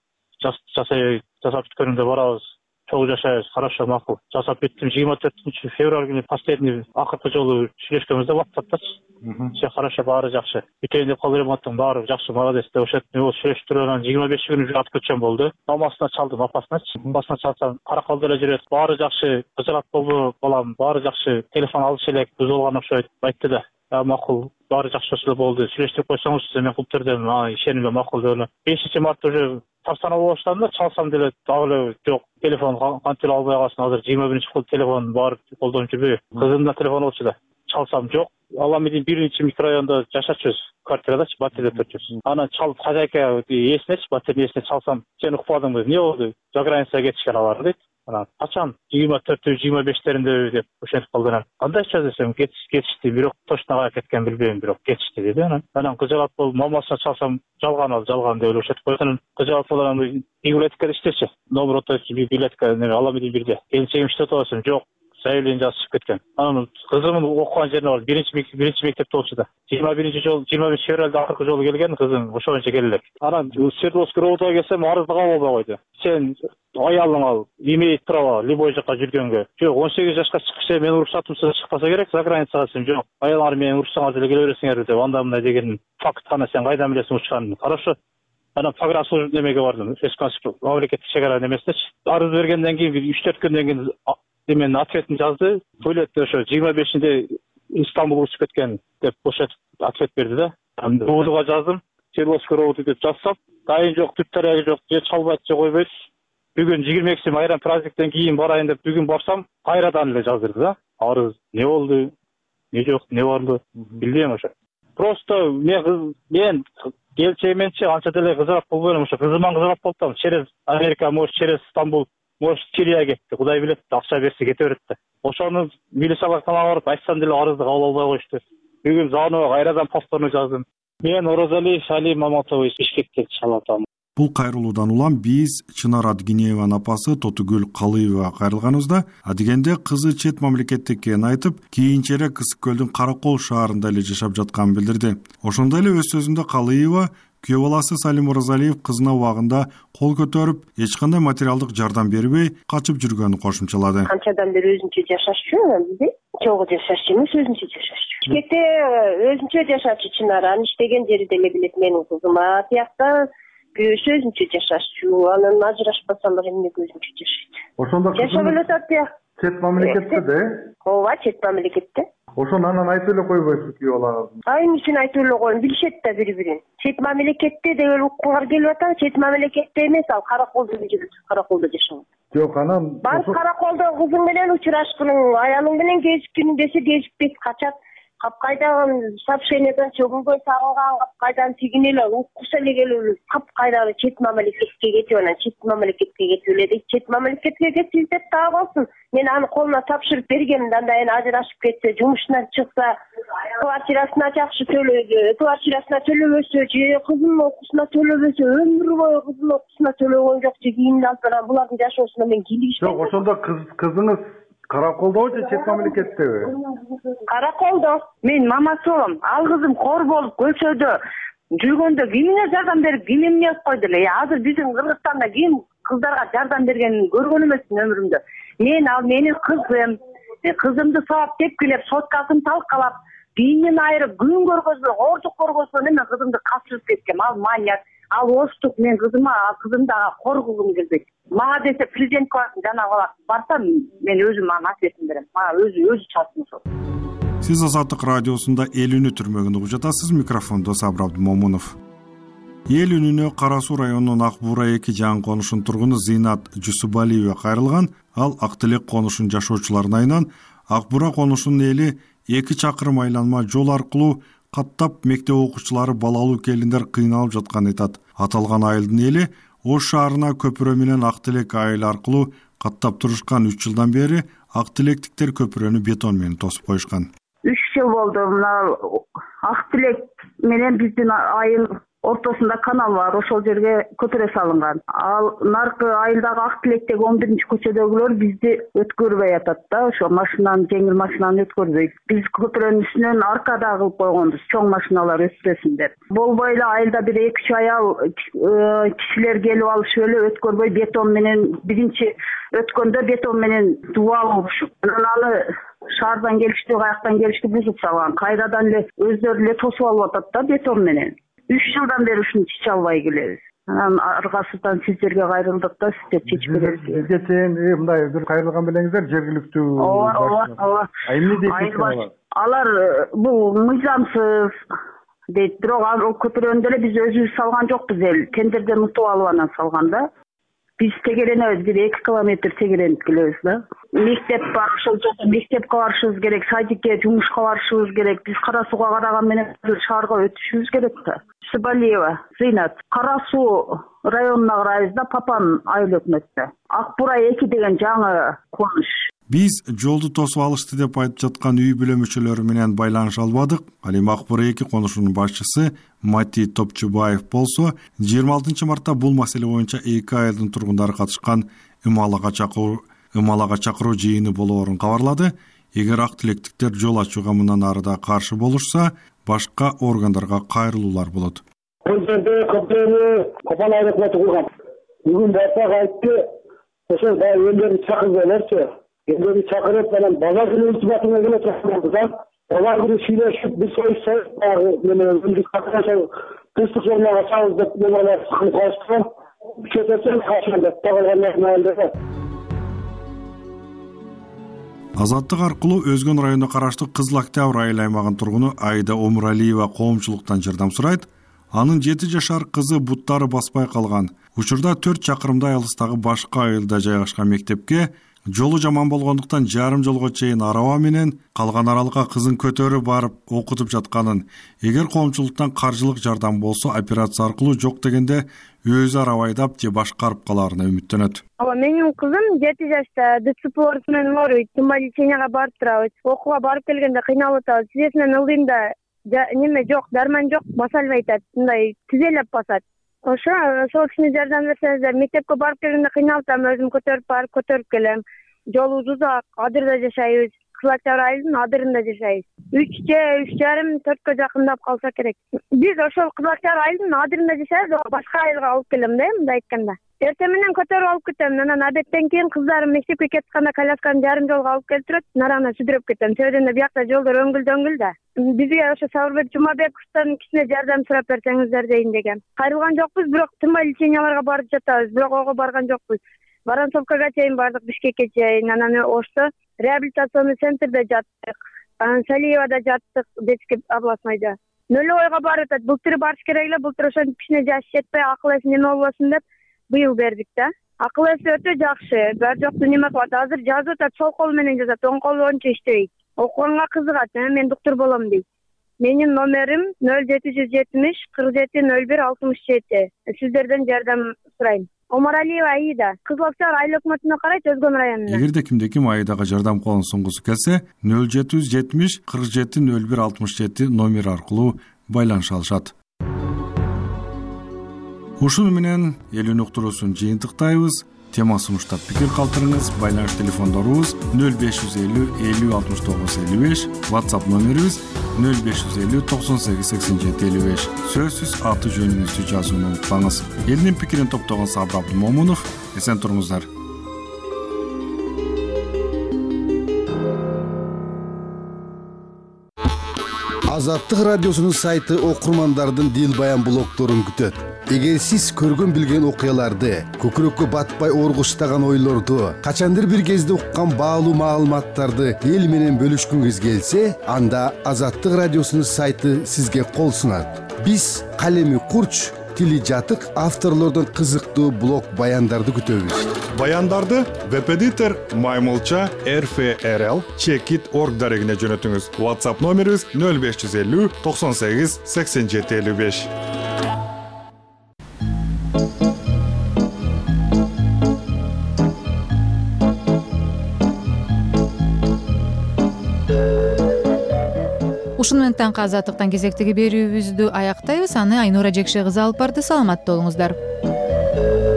жасай жасап бүткөнүндө барабыз. Чоң жашайбыз, хорошо, макул. Жасап бүттүм. жыйырма төртүнчү февраль күнү последний акыркы жолу сүйлөшкөнбүздө WhatsApp'та. Все хорошо, баары жакшы. Бүтөйүн деп кол ремонттун баары жакшы, молодец деп ошентип ол сүйлөштүрүп жыйырма беш күнү жүрүп атып кеткен болду. Мамасына чалдым, апасыначы. Апасына чалсам, караколдо эле жүрөт. Баары жакшы, кызырат болду, балам, баары жакшы. Телефон алыш элек, буз болгон окшойт, айтты да. Макул, баары жакшы эле болду. Сүйлөштүрүп койсоңуз, мен кылып бердим. Ишенимге макул деп эле. бешинчи мартта уже тарсана болуп баштадым да, чалсам деле дагы жок. Телефон кантип албай калсын, азыр жыйырма биринчи кыл телефон бар, колдонуп жүрбөйбү. Кызымда телефон болчу да. Чалсам жок. Аламедин биринчи микрорайонда жашачыбыз, квартирадачы, баттерде турчубуз. Анан чалып хозяйка эсинечи, баттердин эсине чалсам, сен укпадыңбы, эмне болду? За границага кетишкен алар дейт. Анан качан жыйырма төртү жыйырма бештеринде деп ошентип калды. Кандай чөз десем, кетишти, бирок точно каяка кеткен билбейм, бирок кетишти деди. Анан анан кызылат болуп мамасына чалсам, жалган ал, жалган деп эле ошентип койгон. Кызылат болуп библиотекада иштечи. Номер оточу библиотека Аламедин бирде. Келинчегим иштеп атасың, жок. Заявление жазып кеткен. Анан кызымдын окуган жерине бар. Биринчи биринчи мектепте болчу да. жыйырма биринчи жол, жыйырма беш февралда акыркы жолу келген кызым, ошончо келелек. Анан Свердловский роутага келсем, арызды кабыл албай койду. Сен аялың ал, имеет право любой жакка жүргөнгө. Жок, он сегиз жашка чыкса, мен уруксатымсыз чыкпаса керек, за границага сен жок. Аялыңар менен уруксаңар деле келе бересиңер деп, анда мындай деген факт гана, сен кайдан билесиң учканын. Хорошо. Анан погранслужба немеге бардым. Мамлекеттик чек ара немесинечи. Арыз бергенден кийин үч төрт күндөн кийин мен ответин жазды. Төлөттү ошо жыйырма бешинде Стамбулга учуп кеткен деп ошентип ответ берди да. Роудуга жаздым. Свердловский роуду деп жазсам, дайын жок, түп тараги жок, же чалбайт, же койбойт. Бүгүн жыйырма экиси майрам праздниктен кийин барайын деп бүгүн барсам, кайрадан эле жаздырды да. Арыз не болду? Не жок, не барды? Билбейм ошо. Просто мен мен келчегименчи анча деле кызырап болбойм ошо. Кызыман кызырап болдум. Через Америка, может, через Стамбул, может, Сирияга кетти. Кудай билет, акча берсе кете берет да. Ошону милициялык талап барып айтсам деле арызды кабыл албай коюшту. Бүгүн звонок кайрадан повторно жаздым. Мен Орозалиев Салим Маматович Бишкектен чалатам. Бул кайрылуудан улам биз Чынара Дигинееванын апасы Тотугүл Калыева кайрылганыбызда, адегенде кызы чет мамлекетте экенин айтып, кийинчерээк Ысык көлдүн Каракол шаарында эле жашап жатканын билдирди. Ошондой эле өз сөзүндө Калыева күйөө баласы Салим Орозалиев кызына убагында кол көтөрүп, эч кандай материалдык жардам бербей качып жүргөнүн кошумчалады. Канчадан бери өзүнчө жашашчу, биз чогуу жашашчу эмес, өзүнчө жашашчу. Бишкекте өзүнчө жашачу, Чынара иштеген жери деле билет менин кызыма. Тиякта күйөөсү өзүнчө жашашчу, анан ажырашпасалар эмне өзүнчө жашайт. Ошондо жашап эле атат я. Чет мамлекетте да? Ооба, чет мамлекетте. Ошону анан айтып эле койбойсуз күйөө балаңыз. Ай, эмнесин айтып эле коюм, билишет да бири-бирин. Чет мамлекетте деген укугар келип атат, чет мамлекетте эмес, ал Караколдо жүрөт, Караколдо жашайт. Жок, анан барып Караколдо кызың менен учурашкының, аялың менен кезиккин десе кезикпейт, качат. Капкайдан сообщениеден чөгүнгөн сагынган капкайдан тигин эле уккуса эле келип капкайдагы чет мамлекетке кетип анан чет мамлекетке кетип эле дейт. Чет мамлекетке кетип деп дагы болсун. Мен аны колуна тапшырып бергем, анда эми ажырашып кетсе, жумушунан чыкса, квартирасына жакшы төлөйдү, квартирасына төлөбөсө, же кызынын окуусуна төлөбөсө, өмүр бою кызынын окуусуна төлөгөн жок, же кийин алып анан булардын жашоосуна мен кийлигишпейм. Жок, ошондо кызыңыз Караколдобу же чет мамлекеттеби? Караколдо. Мен мамасы болом. Ал кызым кор болуп көчөдө жүргөндө кимине жардам берип, ким эмне кылып койду эле? Азыр биздин Кыргызстанда ким кыздарга жардам бергенин көргөн эмесмин өмүрүмдө. Мен ал менин кызым, кызымды сабап тепкилеп, соткасын талкалап, динин айырып, күн көргөзбөй, ордук көргөзбөй, мен кызымды качырып кеткем. Ал маньяк, ал оштук, мен кызыма, кызымды кор кылгым келбейт. Мага десе президент кыласың, жанагы барсам, мен өзүм аны ответин берем. Мага өзү өзү чалсын ошол. Сиз Азаттык радиосунда эл үнү түрмөгүн угуп жатасыз. Микрофондо Сабыр Абдымомунов. эл үнүнө Кара Суу районунун Ак Буура эки жаңы конушунун тургуну Зыйнат Жусубалиева кайрылган. Ал Ак Тилек конушунун жашоочуларынын айынан Ак Буура конушунун эли эки чакырым айланма жол аркылуу каттап мектеп окуучулары балалуу келиндер кыйналып жатканын айтат. Аталган айылдын эли Ош шаарына көпүрө менен Ак Тилек айыл аркылуу каттап турушкан. Үч жылдан бери Ак Тилектиктер көпүрөнү бетон менен тосуп коюшкан. Үч жыл болду. Мына Ак Тилек менен биздин айыл ортосунда канал бар, ошол жерге көпүрө салынган. Ал наркы айылдагы Ак Тилектеги он биринчи көчөдөгүлөр бизди өткөрбөй атат да, ошо машинаны, жеңил машинаны өткөрбөйт. Биз көпүрөнүн үстүнөн аркада кылып койгонбуз, чоң машиналар өтпөсүн деп. Болбой эле айылда бир эки үч аял кишилер келип алышып эле өткөрбөй бетон менен биринчи өткөндө бетон менен тууп алышып, анан аны шаардан келиштүү, каяктан келиштүү бузуп салган. Кайрадан эле өздөрү эле тосуп алып атат да бетон менен. Үч жылдан бери ушуну чече албай келебиз. Анан аргасынан сиздерге кайрылдык да, сиздер чечип бересиз. Бизге чейин мындай бир кайрылган белеңиздер жергиликтүү. Ооба, ооба, ооба. Эмне дейсиз? Алар бул мыйзамсыз дейт, бирок ал көпүрөнү эле биз өзүбүз салган жокпуз эл. Тендерден утуп алып анан салган да. Биз тегеренебиз, бир эки километр тегеренип келебиз да. Мектеп бар, ошол жакта мектепке барышыбыз керек, садикке, жумушка барышыбыз керек. Биз Кара Сууга караган менен шаарга өтүшүбүз керек да. Жусубалиева Зыйнат. Кара Суу районуна карайбыз да, Папан айыл өкмөттө. Ак Буура эки деген жаңы конуш. Биз жолду тосуп алышты деп айтып жаткан үй бүлө мүчөлөрү менен байланыша албадык. Ал эми Ак Буура эки конушунун башчысы Мати Топчубаев болсо, жыйырма алтынчы мартта бул маселе боюнча эки айылдын тургундары катышкан ымалага чакыруу ымалага чакыруу жыйыны болоорун кабарлады. Эгер Ак Тилектиктер жол ачууга мындан ары да каршы болушса, башка органдарга кайрылуулар болот. Бул жерде көпүрөнү Копан айыл өкмөтү курган. Бүгүн барсак айтты, ошол баягы элдерди чакырбайларчы. Элдерди чакырып, анан базар күнү ультиматумга келе турган да. Базар күнү сүйлөшүп, бир союшса, баягы менен өндүк катышып, тынчтык жолуна чабыз деп немелер сыкылып калышты. Чөтөсөн кашын деп тагылган маалда. Азаттык аркылуу Өзгөн районуна караштуу Кызыл Октябрь айыл аймагынын тургуну Айда Омуралиева коомчулуктан жардам сурайт. Анын жети жашар кызы буттары баспай калган. Учурда төрт чакырымдай алыстагы башка айылда жайгашкан мектепке жолу жаман болгондуктан жарым жолго чейин араба менен калган аралыкка кызын көтөрүп барып окутуп жатканын, эгер коомчулуктан каржылык жардам болсо операция аркылуу жок дегенде өзү араба айдап же башкарып калаарына үмүттөнөт. Ооба, менин кызым жети жашта, ДЦП менен ооруйт, тумба леченияга барып турабыз. Окууга барып келгенде кыйналып атабыз. Тизесинен ылдыйм да, неме жок, дарман жок, баса албай атат, мындай тизелеп басат. Ошо, ошол кишине жардам берсеңиздер, мектепке барып келгенде кыйналып атам, өзүм көтөрүп барып көтөрүп келем. Жолубуз узак, адырда жашайбыз. Кызыл Октябрь айылдын адырында жашайбыз. үч же үч жарым төрткө жакындап калса керек. Биз ошол Кызыл Октябрь айылдын адырында жашайбыз, башка айылга алып келем да, мындай айтканда. Эртең менен көтөрүп алып кетем. Анан абеттен кийин кыздарым мектепке кетканда колясканы жарым жолго алып келип турат, нарана сүдүрөп кетем. Себебинде биякта жолдор өңгүл-дөңгүл да. Бизге ошо Сабырбек Жумабековдон кичине жардам сурап берсеңиздер дейин деген. Кайрылган жокпуз, бирок тынбай леченияларга барып жатабыз, бирок ого барган жокпуз. Воронцовкага чейин бардык, Бишкекке чейин, анан Ошто реабилитационный центрде жаттык, анан Салиевада жаттык, детский областнойдо. Нөлөйгө барып атат, былтыр барыш керек эле, былтыр ошонун кичине жаш жетпей, акыл эси неме болбосун деп быйыл бердик да. Акыл эси өтө жакшы, баары жокту неме кылат. Азыр жазып атат, сол кол менен жазат, оң колу ончо иштебейт. Окуганга кызыгат, мен доктор болом дейт. Менин номерим нөл жети жүз жетимиш кырк жети нөл бир алтымыш жети. Сиздерден жардам сурайм. Омуралиева Аида, Кызыл Октябрь айыл өкмөтүнө карайт, Өзгөн районуна. Эгерде кимде ким Аидага жардам колун сунгусу келсе, нөл жети жүз жетимиш кырк жети нөл бир алтымыш жети номер аркылуу байланыша алышат. Ушуну менен элүүнү уктуруусун жыйынтыктайбыз. Темасы уштап пикир калтырыңыз. Байланыш телефондорубуз нөл беш жүз элүү элүү алтымыш тогуз элүү беш, WhatsApp номерибиз нөл беш жүз элүү токсон сегиз сексен жети элүү беш. Сөзсүз аты жөнүңүздү жазууну унутпаңыз. Элдин пикирин топтогон Сабыр Абдымомунов. Эсен туруңуздар. Азаттык радиосунун сайты окурмандардын дил баян блогдорун күтөт. Эгер сиз көргөн билген окуяларды, көкүрөккө батпай оргуштаган ойлорду, качандыр бир кезде уккан баалуу маалыматтарды эл менен бөлүшкүңүз келсе, анда Азаттык радиосунун сайты сизге кол сунат. Биз калеми курч, тили жатык авторлордон кызыктуу блог баяндарды күтөбүз. Баяндарды веб-эдитор маймылча эр эф эр эл чекит орг дарегине жөнөтүңүз. WhatsApp номерибиз нөл беш жүз элүү токсон сегиз сексен жети элүү беш. Ушуну менен таңкы азаттыктан кезектеги берүүбүздү аяктайбыз. Аны Айнура Жекше кызы алып барды. Саламатта болуңуздар.